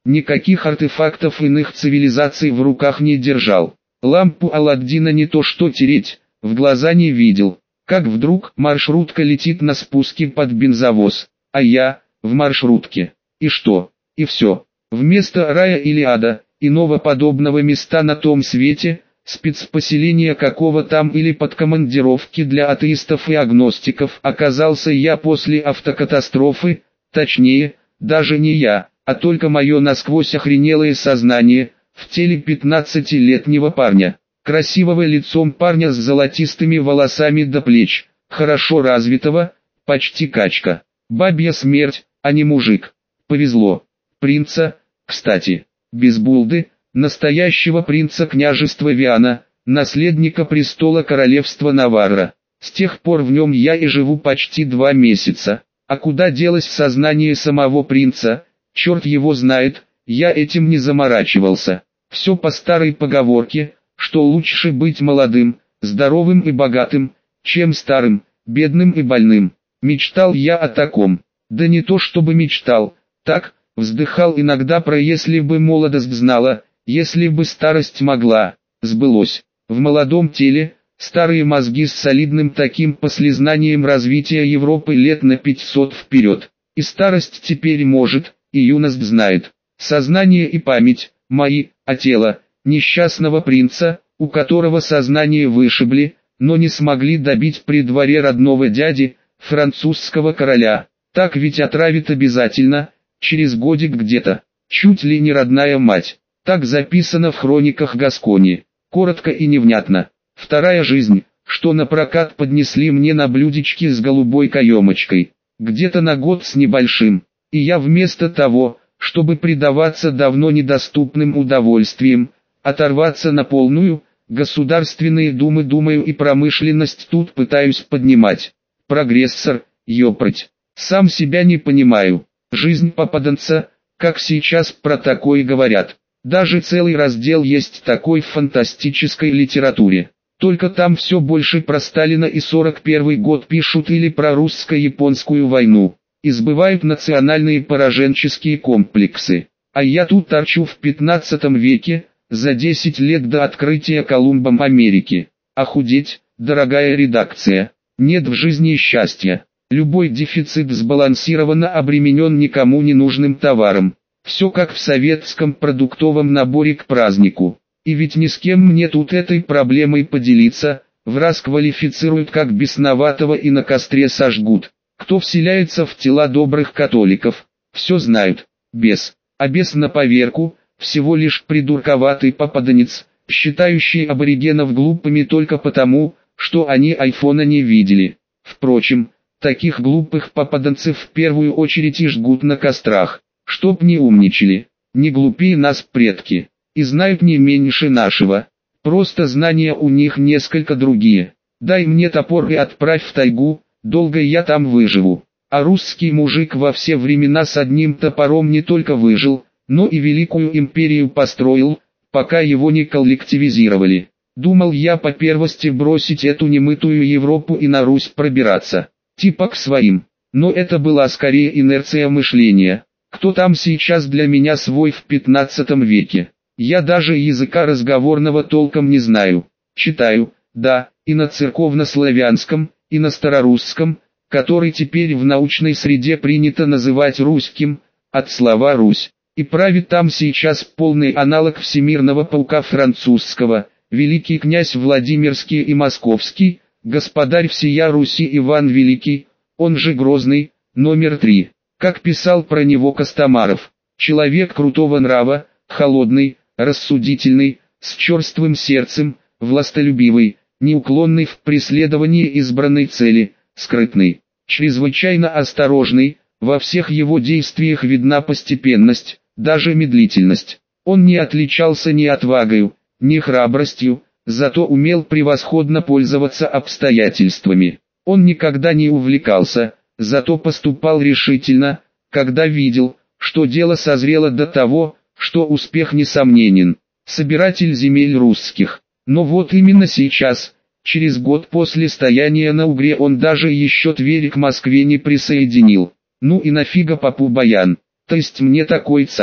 никаких артефактов иных цивилизаций в руках не держал. Лампу Аладдина не то что тереть, в глаза не видел. Как вдруг маршрутка летит на спуске под бензовоз, а я в маршрутке. И что? И все. Вместо рая или ада, иного подобного места на том свете, спецпоселения какого там или подкомандировки для атеистов и агностиков, оказался я после автокатастрофы, точнее, даже не я, а только мое насквозь охренелое сознание, в теле пятнадцатилетнего парня. Красивого лицом парня с золотистыми волосами до плеч, хорошо развитого, почти качка. Бабья смерть, а не мужик. Повезло. Принца, кстати, без булды, настоящего принца княжества Виана, наследника престола королевства Наварра. С тех пор в нем я и живу почти два месяца. А куда делось сознание самого принца, черт его знает, я этим не заморачивался. Все по старой поговорке, что лучше быть молодым, здоровым и богатым, чем старым, бедным и больным. Мечтал я о таком. Да не то чтобы мечтал, так, вздыхал иногда про «если бы молодость знала», «если бы старость могла». Сбылось. В молодом теле, старые мозги с солидным таким послезнанием развития Европы лет на пятьсот вперед. И старость теперь может, и юность знает. Сознание и память, мои, а тело, несчастного принца, у которого сознание вышибли, но не смогли добить при дворе родного дяди, французского короля. Так ведь отравит обязательно, через годик где-то, чуть ли не родная мать. Так записано в хрониках Гаскони, коротко и невнятно. Вторая жизнь, что на прокат поднесли мне на блюдечке с голубой каемочкой, где-то на год с небольшим. И я вместо того, чтобы предаваться давно недоступным удовольствиям, оторваться на полную, государственные думы думаю и промышленность тут пытаюсь поднимать. Прогрессор, ёпрать. Сам себя не понимаю. Жизнь попаданца, как сейчас про такое говорят. Даже целый раздел есть такой в фантастической литературе. Только там все больше про Сталина и сорок первый год пишут или про русско-японскую войну. Избывают национальные пораженческие комплексы. А я тут торчу в пятнадцатом веке, за десять лет до открытия Колумбом Америки. Охудеть, дорогая редакция. Нет в жизни счастья. Любой дефицит сбалансированно обременен никому не нужным товаром. Все как в советском продуктовом наборе к празднику. И ведь ни с кем мне тут этой проблемой поделиться, враз квалифицируют как бесноватого и на костре сожгут. Кто вселяется в тела добрых католиков, все знают. Бес. А бес на поверку, всего лишь придурковатый попаданец, считающий аборигенов глупыми только потому, что они айфона не видели. Впрочем, таких глупых попаданцев в первую очередь и жгут на кострах, чтоб не умничали, не глупее нас предки, и знают не меньше нашего. Просто знания у них несколько другие. Дай мне топор и отправь в тайгу, долго я там выживу. А русский мужик во все времена с одним топором не только выжил, но и великую империю построил, пока его не коллективизировали. Думал я по первости бросить эту немытую Европу и на Русь пробираться, типа к своим. Но это была скорее инерция мышления. Кто там сейчас для меня свой в пятнадцатом веке? Я даже языка разговорного толком не знаю. Читаю, да, и на церковно-славянском, и на старорусском, который теперь в научной среде принято называть русским, от слова «Русь». И правит там сейчас полный аналог всемирного паука французского, великий князь Владимирский и Московский, господарь всея Руси Иван Великий, он же Грозный, номер три. Как писал про него Костомаров, человек крутого нрава, холодный, рассудительный, с черствым сердцем, властолюбивый, неуклонный в преследовании избранной цели, скрытный, чрезвычайно осторожный, во всех его действиях видна постепенность, даже медлительность. Он не отличался ни отвагою, ни храбростью, зато умел превосходно пользоваться обстоятельствами. Он никогда не увлекался, зато поступал решительно, когда видел, что дело созрело до того, что успех несомненен. Собиратель земель русских. Но вот именно сейчас, через год после стояния на Угре, он даже еще Тверь к Москве не присоединил. Ну и нафига попу баян, то есть мне такой царь.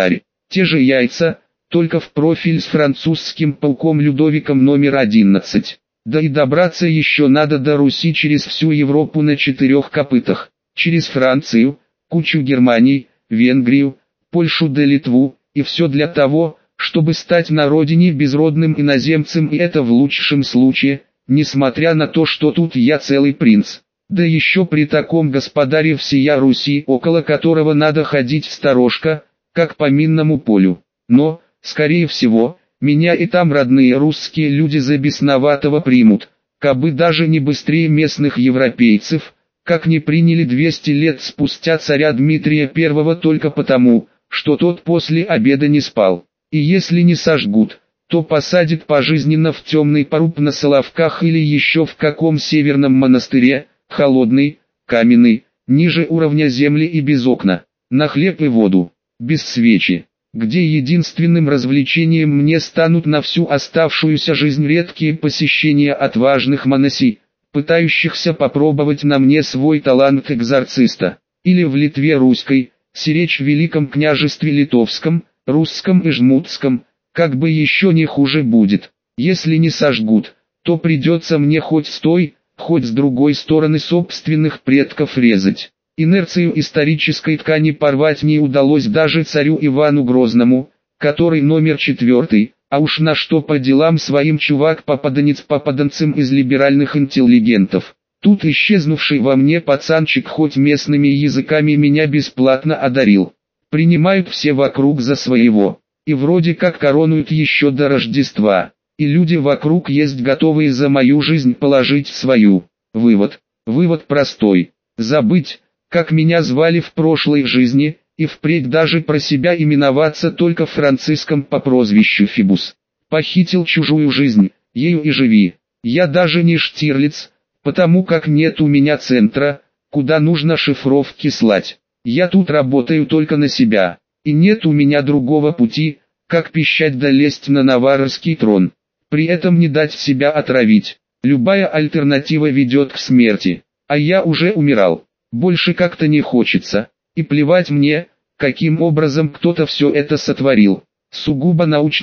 Те же яйца, только в профиль с французским полком Людовиком номер одиннадцать. Да и добраться еще надо до Руси через всю Европу на четырех копытах, через Францию, кучу Германии, Венгрию, Польшу да Литву, и все для того, чтобы стать на родине безродным иноземцем, и это в лучшем случае, несмотря на то, что тут я целый принц. Да еще при таком господаре всея Руси, около которого надо ходить сторожка, как по минному полю. Но, скорее всего, меня и там родные русские люди за бесноватого примут, кабы даже не быстрее местных европейцев, как не приняли двести лет спустя царя Дмитрия Первого только потому, что тот после обеда не спал. И если не сожгут, то посадят пожизненно в темный поруб на Соловках или еще в каком северном монастыре, холодный, каменный, ниже уровня земли и без окна, на хлеб и воду, без свечи, где единственным развлечением мне станут на всю оставшуюся жизнь редкие посещения отважных монасей, пытающихся попробовать на мне свой талант экзорциста, или в Литве русской, сиречь в Великом княжестве Литовском, Русском и Жмутском, как бы еще не хуже будет. Если не сожгут, то придется мне хоть с той, хоть с другой стороны собственных предков резать. Инерцию исторической ткани порвать не удалось даже царю Ивану Грозному, который номер четвертый, а уж на что по делам своим чувак-попаданец попаданцем из либеральных интеллигентов. Тут исчезнувший во мне пацанчик хоть местными языками меня бесплатно одарил. Принимают все вокруг за своего, и вроде как коронуют еще до Рождества, и люди вокруг есть готовые за мою жизнь положить свою. Вывод, вывод простой, забыть, как меня звали в прошлой жизни, и впредь даже про себя именоваться только Франциском по прозвищу Фибус. Похитил чужую жизнь, ею и живи. Я даже не Штирлиц, потому как нет у меня центра, куда нужно шифровки слать. Я тут работаю только на себя, и нет у меня другого пути, как пищать да лезть на наварский трон. При этом не дать себя отравить. Любая альтернатива ведет к смерти, а я уже умирал. Больше как-то не хочется, и плевать мне, каким образом кто-то все это сотворил. Сугубо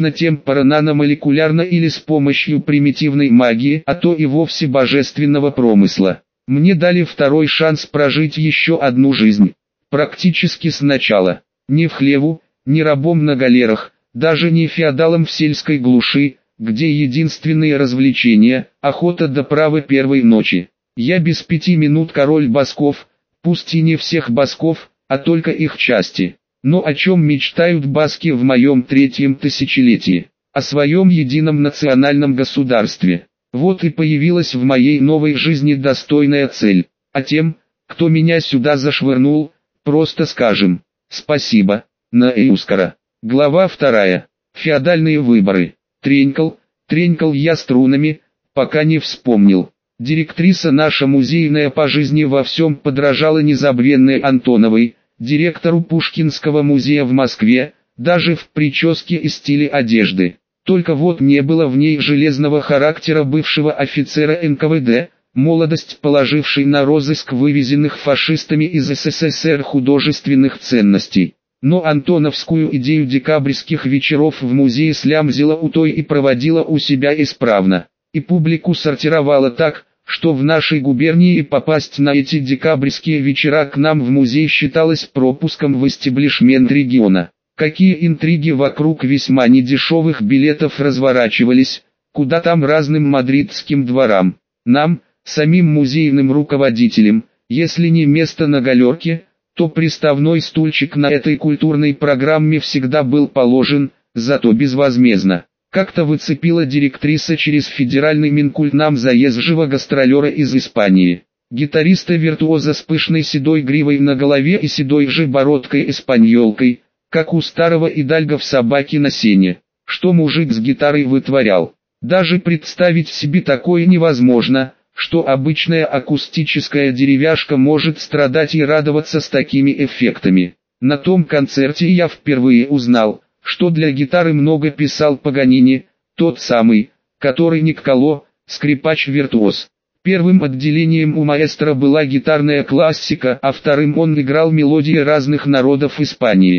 научно-темпоранано-молекулярно или с помощью примитивной магии, а то и вовсе божественного промысла. Мне дали второй шанс прожить еще одну жизнь. Практически сначала. Не в хлеву, не рабом на галерах, даже не феодалом в сельской глуши, где единственные развлечения – охота до правы первой ночи. Я без пяти минут король басков, пусть и не всех басков, а только их части. Но о чем мечтают баски в моем третьем тысячелетии? О своем едином национальном государстве. Вот и появилась в моей новой жизни достойная цель. А тем, кто меня сюда зашвырнул, просто скажем «спасибо», на Эускара. Глава вторая. Феодальные выборы. Тренькал, тренькал я струнами, пока не вспомнил. Директриса наша музейная по жизни во всем подражала незабвенной Антоновой, директору Пушкинского музея в Москве, даже в прическе и стиле одежды. Только вот не было в ней железного характера бывшего офицера эн ка вэ дэ, молодость положившей на розыск вывезенных фашистами из эс эс эс эр художественных ценностей. Но антоновскую идею декабрьских вечеров в музее слямзила у той и проводила у себя исправно. И публику сортировала так, что в нашей губернии попасть на эти декабрьские вечера к нам в музей считалось пропуском в эстеблишмент региона. Какие интриги вокруг весьма недешевых билетов разворачивались, куда там разным мадридским дворам. Нам, самим музейным руководителям, если не место на галерке, то приставной стульчик на этой культурной программе всегда был положен, зато безвозмездно. Как-то выцепила директриса через федеральный Минкульт нам заезжего гастролера из Испании. Гитариста-виртуоза с пышной седой гривой на голове и седой же бородкой-эспаньолкой, как у старого идальго в собаке на сене. Что мужик с гитарой вытворял? Даже представить себе такое невозможно, что обычная акустическая деревяшка может страдать и радоваться с такими эффектами. На том концерте я впервые узнал, что для гитары много писал Паганини, тот самый, который Никколо, скрипач-виртуоз. Первым отделением у маэстро была гитарная классика, а вторым он играл мелодии разных народов Испании.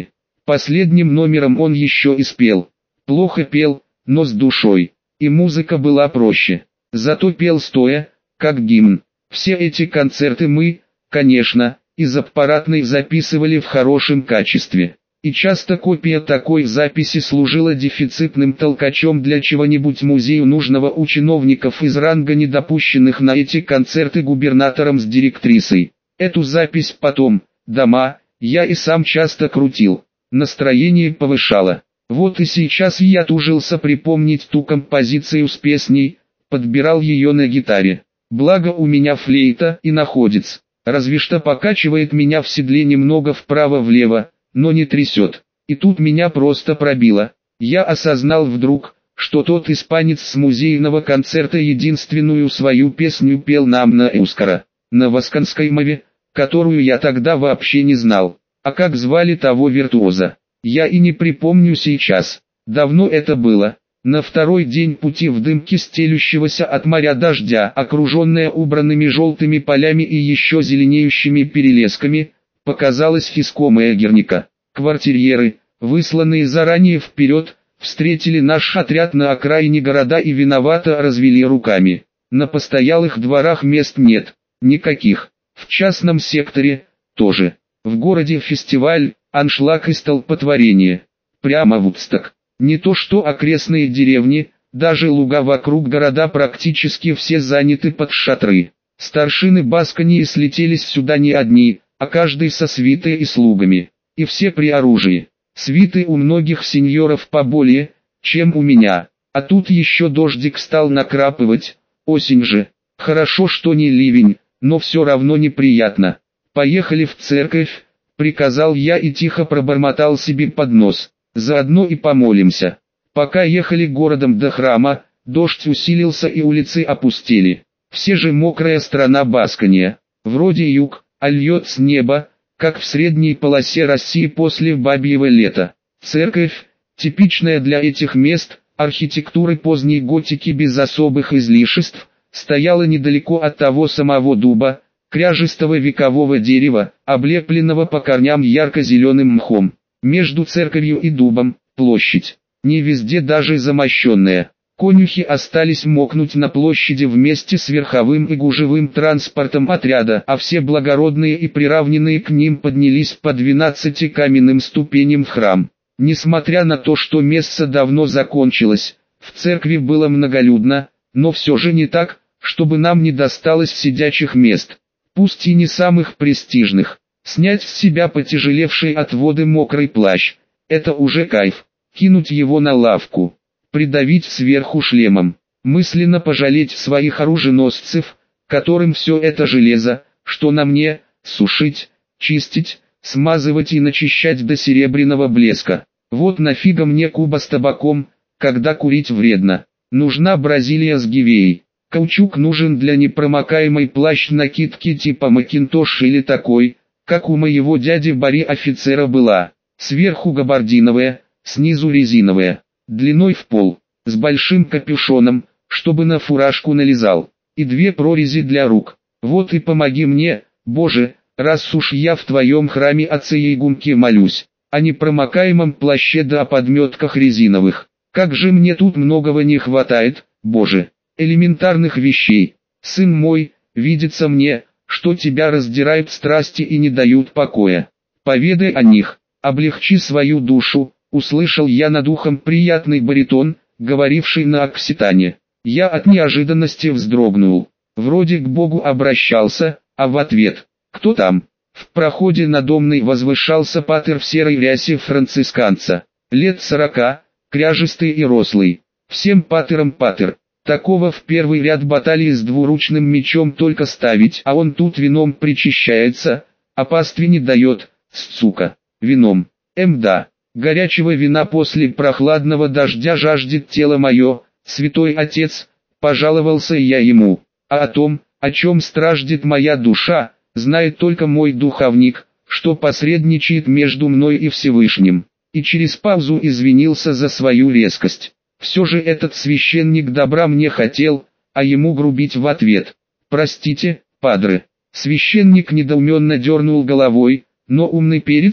Последним номером он еще и спел. Плохо пел, но с душой. И музыка была проще. Зато пел стоя, как гимн. Все эти концерты мы, конечно, из аппаратной записывали в хорошем качестве. И часто копия такой записи служила дефицитным толкачом для чего-нибудь музею нужного у чиновников из ранга недопущенных на эти концерты губернатором с директрисой. Эту запись потом, дома, я и сам часто крутил. Настроение повышало. Вот и сейчас я тужился припомнить ту композицию с песней, подбирал ее на гитаре. Благо у меня флейта и находец. Разве что покачивает меня в седле немного вправо-влево, но не трясет. И тут меня просто пробило. Я осознал вдруг, что тот испанец с музейного концерта единственную свою песню пел нам на эускаро, на васконской мове, которую я тогда вообще не знал. А как звали того виртуоза? Я и не припомню сейчас. Давно это было. На второй день пути в дымке стелющегося от моря дождя, окруженная убранными желтыми полями и еще зеленеющими перелесками, показалась искомая Герника. Квартирьеры, высланные заранее вперед, встретили наш отряд на окраине города и виновато развели руками. На постоялых дворах мест нет, никаких. В частном секторе тоже. В городе фестиваль, аншлаг и столпотворение. Прямо Вудсток. Не то что окрестные деревни, даже луга вокруг города практически все заняты под шатры. Старшины Басконии слетелись сюда не одни, а каждый со свитой и слугами. И все при оружии. Свиты у многих сеньоров поболее, чем у меня. А тут еще дождик стал накрапывать, осень же. Хорошо, что не ливень, но все равно неприятно. «Поехали в церковь», — приказал я и тихо пробормотал себе под нос. «Заодно и помолимся». Пока ехали городом до храма, дождь усилился и улицы опустели. Все же мокрая страна Баскония. Вроде юг, а льет с неба, как в средней полосе России после бабьего лета. Церковь, типичная для этих мест, архитектуры поздней готики без особых излишеств, стояла недалеко от того самого дуба, кряжестого векового дерева, облепленного по корням ярко-зеленым мхом. Между церковью и дубом – площадь, не везде даже замощенная. Конюхи остались мокнуть на площади вместе с верховым и гужевым транспортом отряда, а все благородные и приравненные к ним поднялись по двенадцати каменным ступеням в храм. Несмотря на то, что месса давно закончилось, в церкви было многолюдно, но все же не так, чтобы нам не досталось сидячих мест, пусть и не самых престижных. Снять с себя потяжелевший от воды мокрый плащ – это уже кайф. Кинуть его на лавку, придавить сверху шлемом, мысленно пожалеть своих оруженосцев, которым все это железо, что на мне, сушить, чистить, смазывать и начищать до серебряного блеска. Вот нафига мне куба с табаком, когда курить вредно. Нужна Бразилия с гивеей. Каучук нужен для непромокаемой плащ-накидки типа Макинтош или такой, как у моего дяди Бари офицера была. Сверху габардиновая, снизу резиновая, длиной в пол, с большим капюшоном, чтобы на фуражку налезал, и две прорези для рук. Вот и помоги мне, Боже, раз уж я в твоем храме отце Игумке молюсь, о непромокаемом плаще да о подметках резиновых. Как же мне тут многого не хватает, Боже, элементарных вещей. Сын мой, видится мне, что тебя раздирают страсти и не дают покоя. Поведай о них, облегчи свою душу. Услышал я над ухом приятный баритон, говоривший на окситане. Я от неожиданности вздрогнул. Вроде к Богу обращался, а в ответ: «Кто там?» В проходе надо мной возвышался патер в серой рясе францисканца. Лет сорока, кряжистый и рослый. Всем патерам патер. Такого в первый ряд баталии с двуручным мечом только ставить, а он тут вином причащается, а пастве не дает, сцука. Вином. Эм да. Горячего вина после прохладного дождя жаждет тело мое, святой отец, пожаловался я ему. А о том, о чем страждет моя душа, знает только мой духовник, что посредничает между мной и Всевышним. И через паузу извинился за свою резкость. Все же этот священник добра мне хотел, а ему грубить в ответ. «Простите, падре». Священник недоуменно дернул головой, но умный перец,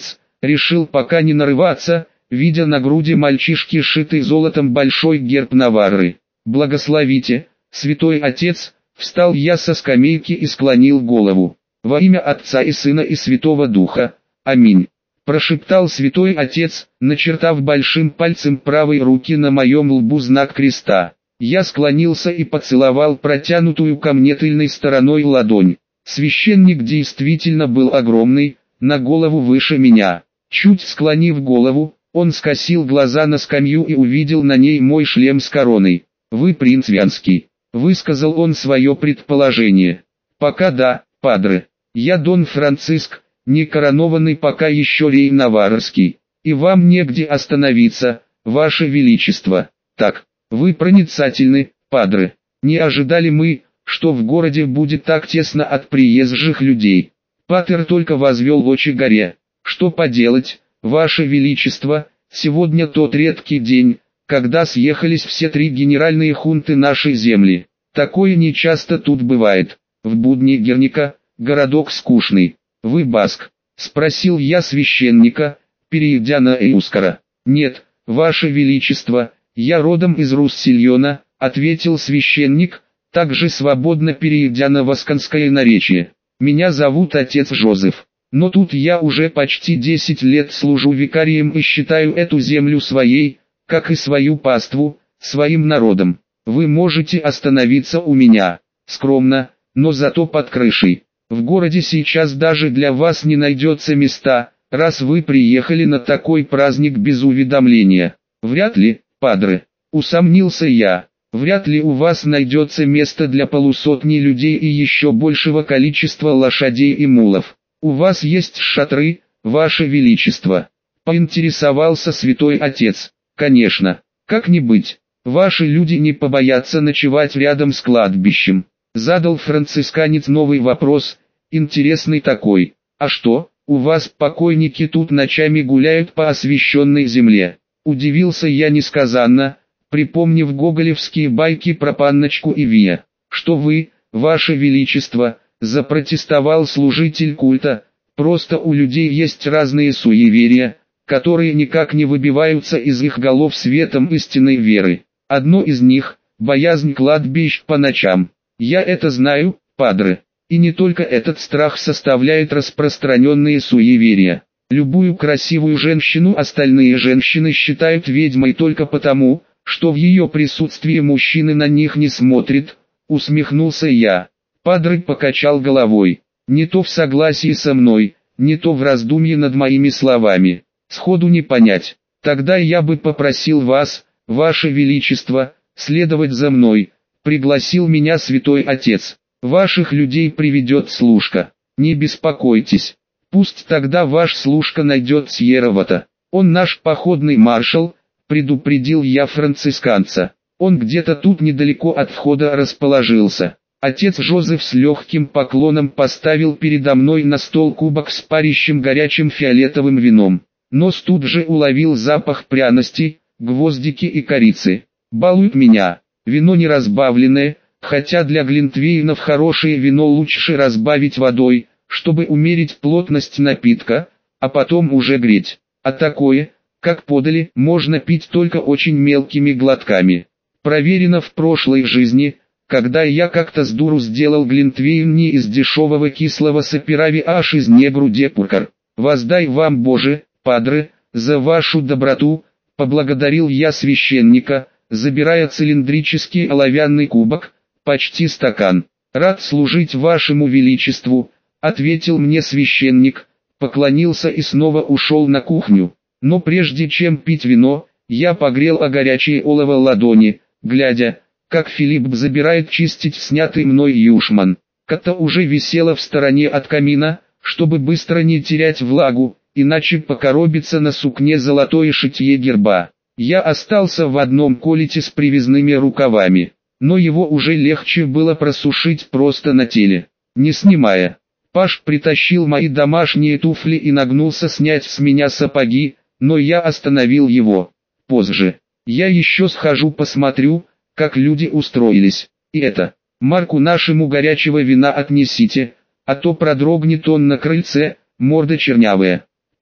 решил пока не нарываться, видя на груди мальчишки сшитый золотом большой герб Наварры. «Благословите, святой отец», встал я со скамейки и склонил голову. «Во имя Отца и Сына и Святого Духа, аминь», прошептал святой отец, начертав большим пальцем правой руки на моем лбу знак креста. Я склонился и поцеловал протянутую ко мне тыльной стороной ладонь. Священник действительно был огромный, на голову выше меня. Чуть склонив голову, он скосил глаза на скамью и увидел на ней мой шлем с короной. «Вы принц Вианский», — высказал он свое предположение. «Пока да, падре. Я Дон Франциск, не коронованный пока еще рей Наваррский. И вам негде остановиться, ваше величество. Так, вы проницательны, падре. Не ожидали мы, что в городе будет так тесно от приезжих людей». Патер только возвел очи горе. «Что поделать, ваше величество, сегодня тот редкий день, когда съехались все три генеральные хунты нашей земли. Такое нечасто тут бывает. В будни Герника, городок скучный. Вы баск?» — спросил я священника, перейдя на эускара. «Нет, ваше величество, я родом из Руссельона», — ответил священник, также свободно перейдя на васконское наречие. «Меня зовут отец Жозеф. Но тут я уже почти десять лет служу викарием и считаю эту землю своей, как и свою паству, своим народом. Вы можете остановиться у меня, скромно, но зато под крышей. В городе сейчас даже для вас не найдется места, раз вы приехали на такой праздник без уведомления». «Вряд ли, падре», — усомнился я. «Вряд ли у вас найдется место для полусотни людей и еще большего количества лошадей и мулов. У вас есть шатры, ваше величество?» — поинтересовался святой отец. «Конечно, как не быть, ваши люди не побоятся ночевать рядом с кладбищем», — задал францисканец новый вопрос, интересный такой. «А что, у вас покойники тут ночами гуляют по освященной земле?» Удивился я несказанно, припомнив гоголевские байки про панночку и Вия. «Что вы, ваше величество», — запротестовал служитель культа, «просто у людей есть разные суеверия, которые никак не выбиваются из их голов светом истинной веры. Одно из них – боязнь кладбищ по ночам. Я это знаю, падре. И не только этот страх составляет распространенные суеверия. Любую красивую женщину остальные женщины считают ведьмой только потому, что в ее присутствии мужчины на них не смотрят», — усмехнулся я. Падре покачал головой. Не то в согласии со мной, не то в раздумье над моими словами. «Сходу не понять. Тогда я бы попросил вас, ваше величество, следовать за мной», — пригласил меня святой отец. «Ваших людей приведет служка. Не беспокойтесь. Пусть тогда ваш служка найдет Сьерровата. Он наш походный маршал», — предупредил я францисканца. «Он где-то тут недалеко от входа расположился». Отец Жозеф с легким поклоном поставил передо мной на стол кубок с парящим горячим фиолетовым вином. Нос тут же уловил запах пряностей, гвоздики и корицы. «Балуют меня. Вино не разбавленное, хотя для глинтвейнов хорошее вино лучше разбавить водой, чтобы умерить плотность напитка, а потом уже греть. А такое, как подали, можно пить только очень мелкими глотками. Проверено в прошлой жизни, когда я как-то с дуру сделал глинтвейн не из дешевого кислого сапирави, а аж из негру депуркар. Воздай вам, Боже, падре, за вашу доброту», — поблагодарил я священника, забирая цилиндрический оловянный кубок, почти стакан. «Рад служить вашему величеству», — ответил мне священник, поклонился и снова ушел на кухню. Но прежде чем пить вино, я погрел о горячие олово ладони, глядя, как Филипп забирает чистить снятый мной юшман. Ката уже висела в стороне от камина, чтобы быстро не терять влагу, иначе покоробится на сукне золотое шитье герба. Я остался в одном колете с привязными рукавами, но его уже легче было просушить просто на теле, не снимая. Паш притащил мои домашние туфли и нагнулся снять с меня сапоги, но я остановил его. «Позже. Я еще схожу посмотрю, как люди устроились. И это, марку нашему горячего вина отнесите, а то продрогнет он на крыльце, морда чернявая».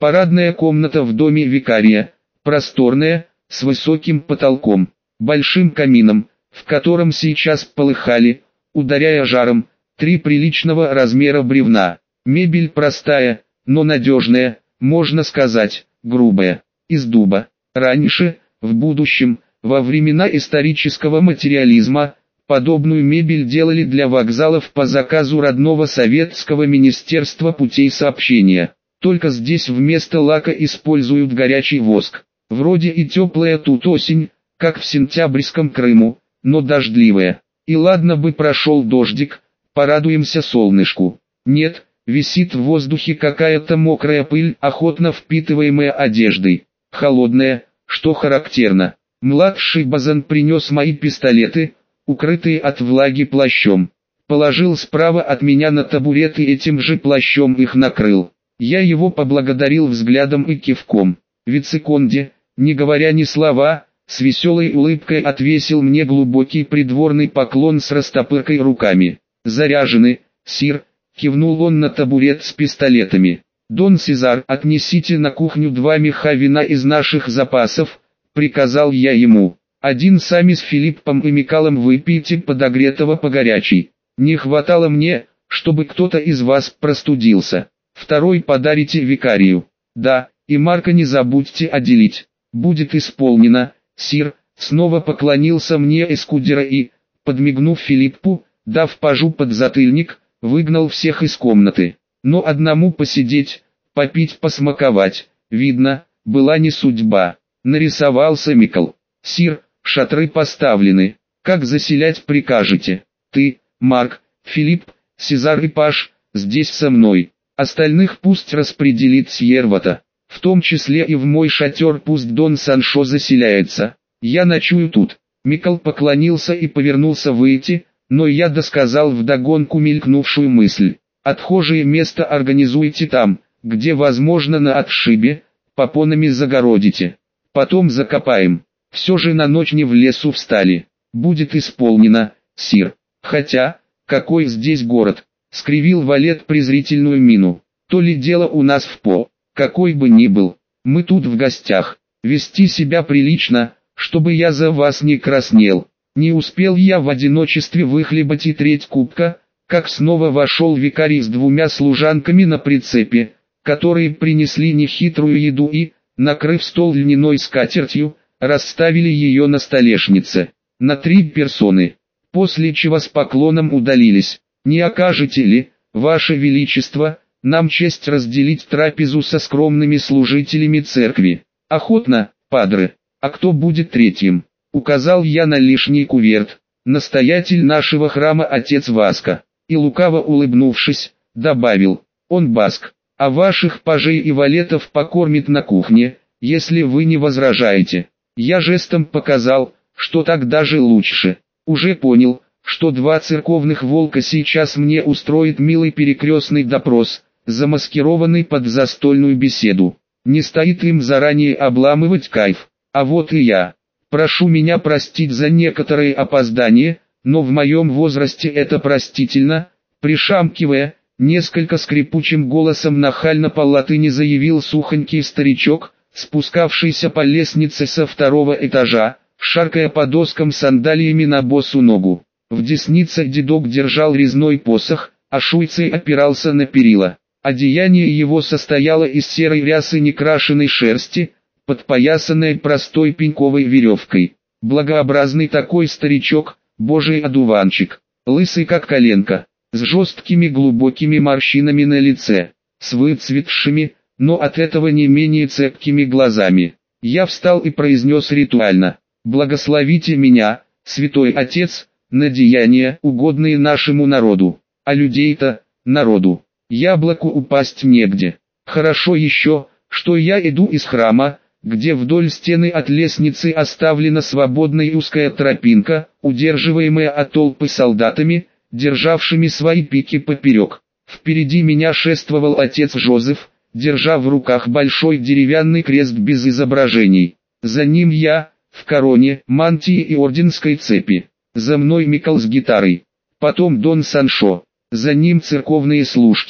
Парадная комната в доме викария, просторная, с высоким потолком, большим камином, в котором сейчас полыхали, ударяя жаром, три приличного размера бревна. Мебель простая, но надежная, можно сказать, грубая, из дуба. Раньше, в будущем, во времена исторического материализма, подобную мебель делали для вокзалов по заказу родного советского министерства путей сообщения. Только здесь вместо лака используют горячий воск. Вроде и теплая тут осень, как в сентябрьском Крыму, но дождливая. И ладно бы прошел дождик, порадуемся солнышку. Нет, висит в воздухе какая-то мокрая пыль, охотно впитываемая одеждой. Холодная, что характерно. Младший Базан принес мои пистолеты, укрытые от влаги плащом. Положил справа от меня на табурет и этим же плащом их накрыл. Я его поблагодарил взглядом и кивком. Вицеконде, не говоря ни слова, с веселой улыбкой отвесил мне глубокий придворный поклон с растопыркой руками. «Заряжены, сир», — кивнул он на табурет с пистолетами. «Дон Сезар, отнесите на кухню два меха вина из наших запасов», — приказал я ему. «Один сами с Филиппом и Микалом выпейте подогретого по горячей. Не хватало мне, чтобы кто-то из вас простудился. Второй подарите викарию. Да, и Марка не забудьте отделить. Будет исполнено, сир», — снова поклонился мне эскудера и, подмигнув Филиппу, дав пажу подзатыльник, выгнал всех из комнаты. Но одному посидеть, попить, посмаковать, видно, была не судьба. Нарисовался Микал. «Сир, шатры поставлены. Как заселять прикажете? Ты, Марк, Филипп, Сезар и Паш, здесь со мной. Остальных пусть распределит Сьервата. В том числе и в мой шатер пусть Дон Саншо заселяется. Я ночую тут». Микал поклонился и повернулся выйти, но я досказал вдогонку мелькнувшую мысль. «Отхожее место организуйте там, где возможно на отшибе, попонами загородите. Потом закопаем. Все же на ночь не в лесу встали. Будет исполнено, сир. Хотя, какой здесь город?» — скривил Валет презрительную мину. «То ли дело у нас в По, какой бы ни был. Мы тут в гостях. Вести себя прилично, чтобы я за вас не краснел». Не успел я в одиночестве выхлебать и треть кубка, как снова вошел викарий с двумя служанками на прицепе, которые принесли нехитрую еду и, накрыв стол льняной скатертью, расставили ее на столешнице. На три персоны. После чего с поклоном удалились. «Не окажете ли, ваше величество, нам честь разделить трапезу со скромными служителями церкви?» «Охотно, падре. А кто будет третьим?» Указал я на лишний куверт. «Настоятель нашего храма отец Васка». И лукаво улыбнувшись, добавил: «Он баск, а ваших пажей и валетов покормит на кухне, если вы не возражаете». Я жестом показал, что так даже лучше. Уже понял, что два церковных волка сейчас мне устроит милый перекрестный допрос, замаскированный под застольную беседу. Не стоит им заранее обламывать кайф. А вот и я. Прошу меня простить за некоторые опоздания, но в моем возрасте это простительно. Пришамкивая, несколько скрипучим голосом нахально по латыни заявил сухонький старичок, спускавшийся по лестнице со второго этажа, шаркая по доскам сандалиями на босу ногу. В деснице дедок держал резной посох, а шуйцей опирался на перила. Одеяние его состояло из серой рясы некрашенной шерсти, подпоясанной простой пеньковой веревкой. Благообразный такой старичок, божий одуванчик, лысый как коленка, с жесткими глубокими морщинами на лице, с выцветшими, но от этого не менее цепкими глазами. Я встал и произнес ритуально: «Благословите меня, святой отец, на деяния, угодные нашему народу». А людей-то, народу, яблоку упасть негде. Хорошо еще, что я иду из храма, где вдоль стены от лестницы оставлена свободная узкая тропинка, удерживаемая от толпы солдатами, державшими свои пики поперек. Впереди меня шествовал отец Жозеф, держа в руках большой деревянный крест без изображений. За ним я, в короне, мантии и орденской цепи. За мной Микал с гитарой. Потом Дон Саншо. За ним церковные служки.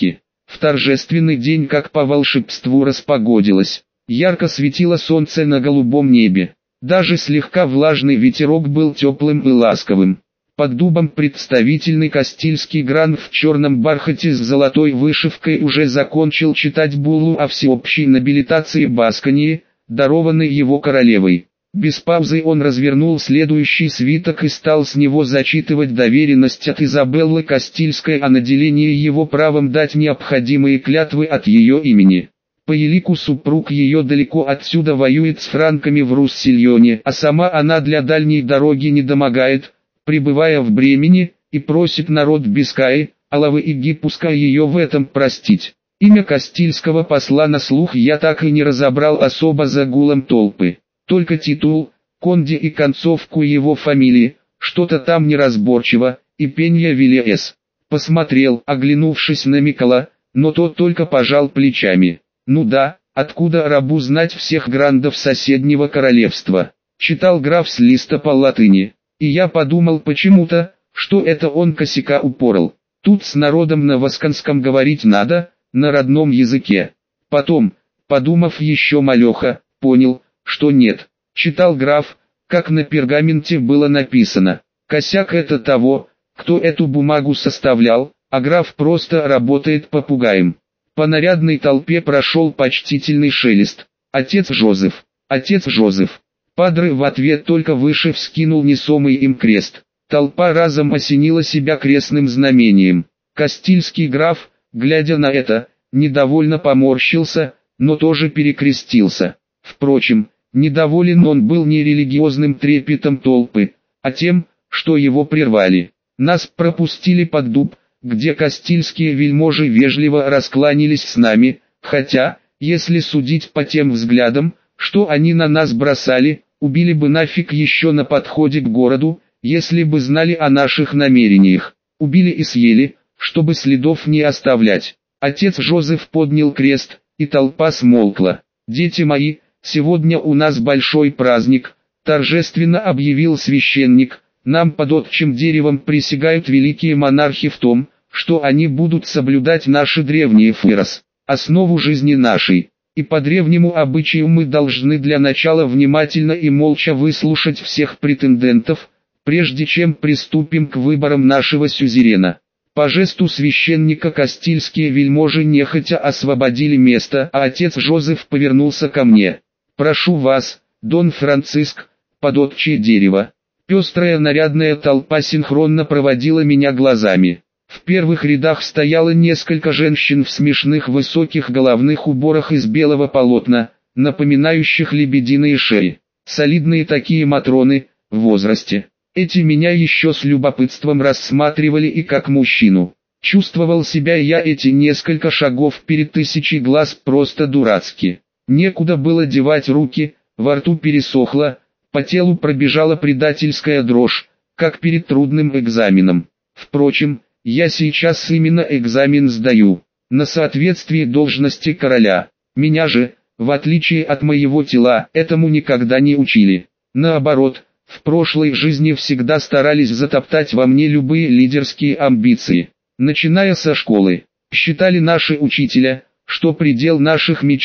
В торжественный день как по волшебству распогодилось. Ярко светило солнце на голубом небе. Даже слегка влажный ветерок был теплым и ласковым. Под дубом представительный кастильский гран в черном бархате с золотой вышивкой уже закончил читать буллу о всеобщей нобилитации Басконии, дарованной его королевой. Без паузы он развернул следующий свиток и стал с него зачитывать доверенность от Изабеллы Кастильской о наделении его правом дать необходимые клятвы от ее имени. По елику супруг ее далеко отсюда воюет с франками в Руссельоне, а сама она для дальней дороги не домогает, пребывая в Бремени, и просит народ Бискаи, Алавы и Гиппуска ее в этом простить. Имя Кастильского посла на слух я так и не разобрал особо за гулом толпы. Только титул, Конде и концовку его фамилии, что-то там неразборчиво, и Пенья Вильяс. Посмотрел, оглянувшись на Микола, но тот только пожал плечами. Ну да, откуда рабу знать всех грандов соседнего королевства? Читал граф с листа по латыни, и я подумал почему-то, что это он косяка упорол. Тут с народом на восконском говорить надо, на родном языке. Потом, подумав еще малеха, понял, что нет. Читал граф, как на пергаменте было написано. Косяк это того, кто эту бумагу составлял, а граф просто работает попугаем. По нарядной толпе прошел почтительный шелест. Отец Жозеф, отец Жозеф. Падре в ответ только выше вскинул несомый им крест. Толпа разом осенила себя крестным знамением. Кастильский граф, глядя на это, недовольно поморщился, но тоже перекрестился. Впрочем, недоволен он был не религиозным трепетом толпы, а тем, что его прервали. Нас пропустили под дуб, где кастильские вельможи вежливо раскланялись с нами, хотя, если судить по тем взглядам, что они на нас бросали, убили бы нафиг еще на подходе к городу, если бы знали о наших намерениях. Убили и съели, чтобы следов не оставлять. Отец Жозеф поднял крест, и толпа смолкла. «Дети мои, сегодня у нас большой праздник», — торжественно объявил священник. «Нам под отчим деревом присягают великие монархи в том, что они будут соблюдать наши древние фирос, основу жизни нашей. И по древнему обычаю мы должны для начала внимательно и молча выслушать всех претендентов, прежде чем приступим к выборам нашего сюзерена». По жесту священника кастильские вельможи нехотя освободили место, а отец Жозеф повернулся ко мне. «Прошу вас, Дон Франциск, под отчее дерево». Пестрая нарядная толпа синхронно проводила меня глазами. В первых рядах стояло несколько женщин в смешных высоких головных уборах из белого полотна, напоминающих лебединые шеи. Солидные такие матроны, в возрасте. Эти меня еще с любопытством рассматривали и как мужчину. Чувствовал себя я эти несколько шагов перед тысячей глаз просто дурацки. Некуда было девать руки, во рту пересохло, по телу пробежала предательская дрожь, как перед трудным экзаменом. Впрочем, я сейчас именно экзамен сдаю, на соответствие должности короля. Меня же, в отличие от моего тела, этому никогда не учили. Наоборот, в прошлой жизни всегда старались затоптать во мне любые лидерские амбиции. Начиная со школы, считали наши учителя, что предел наших мечт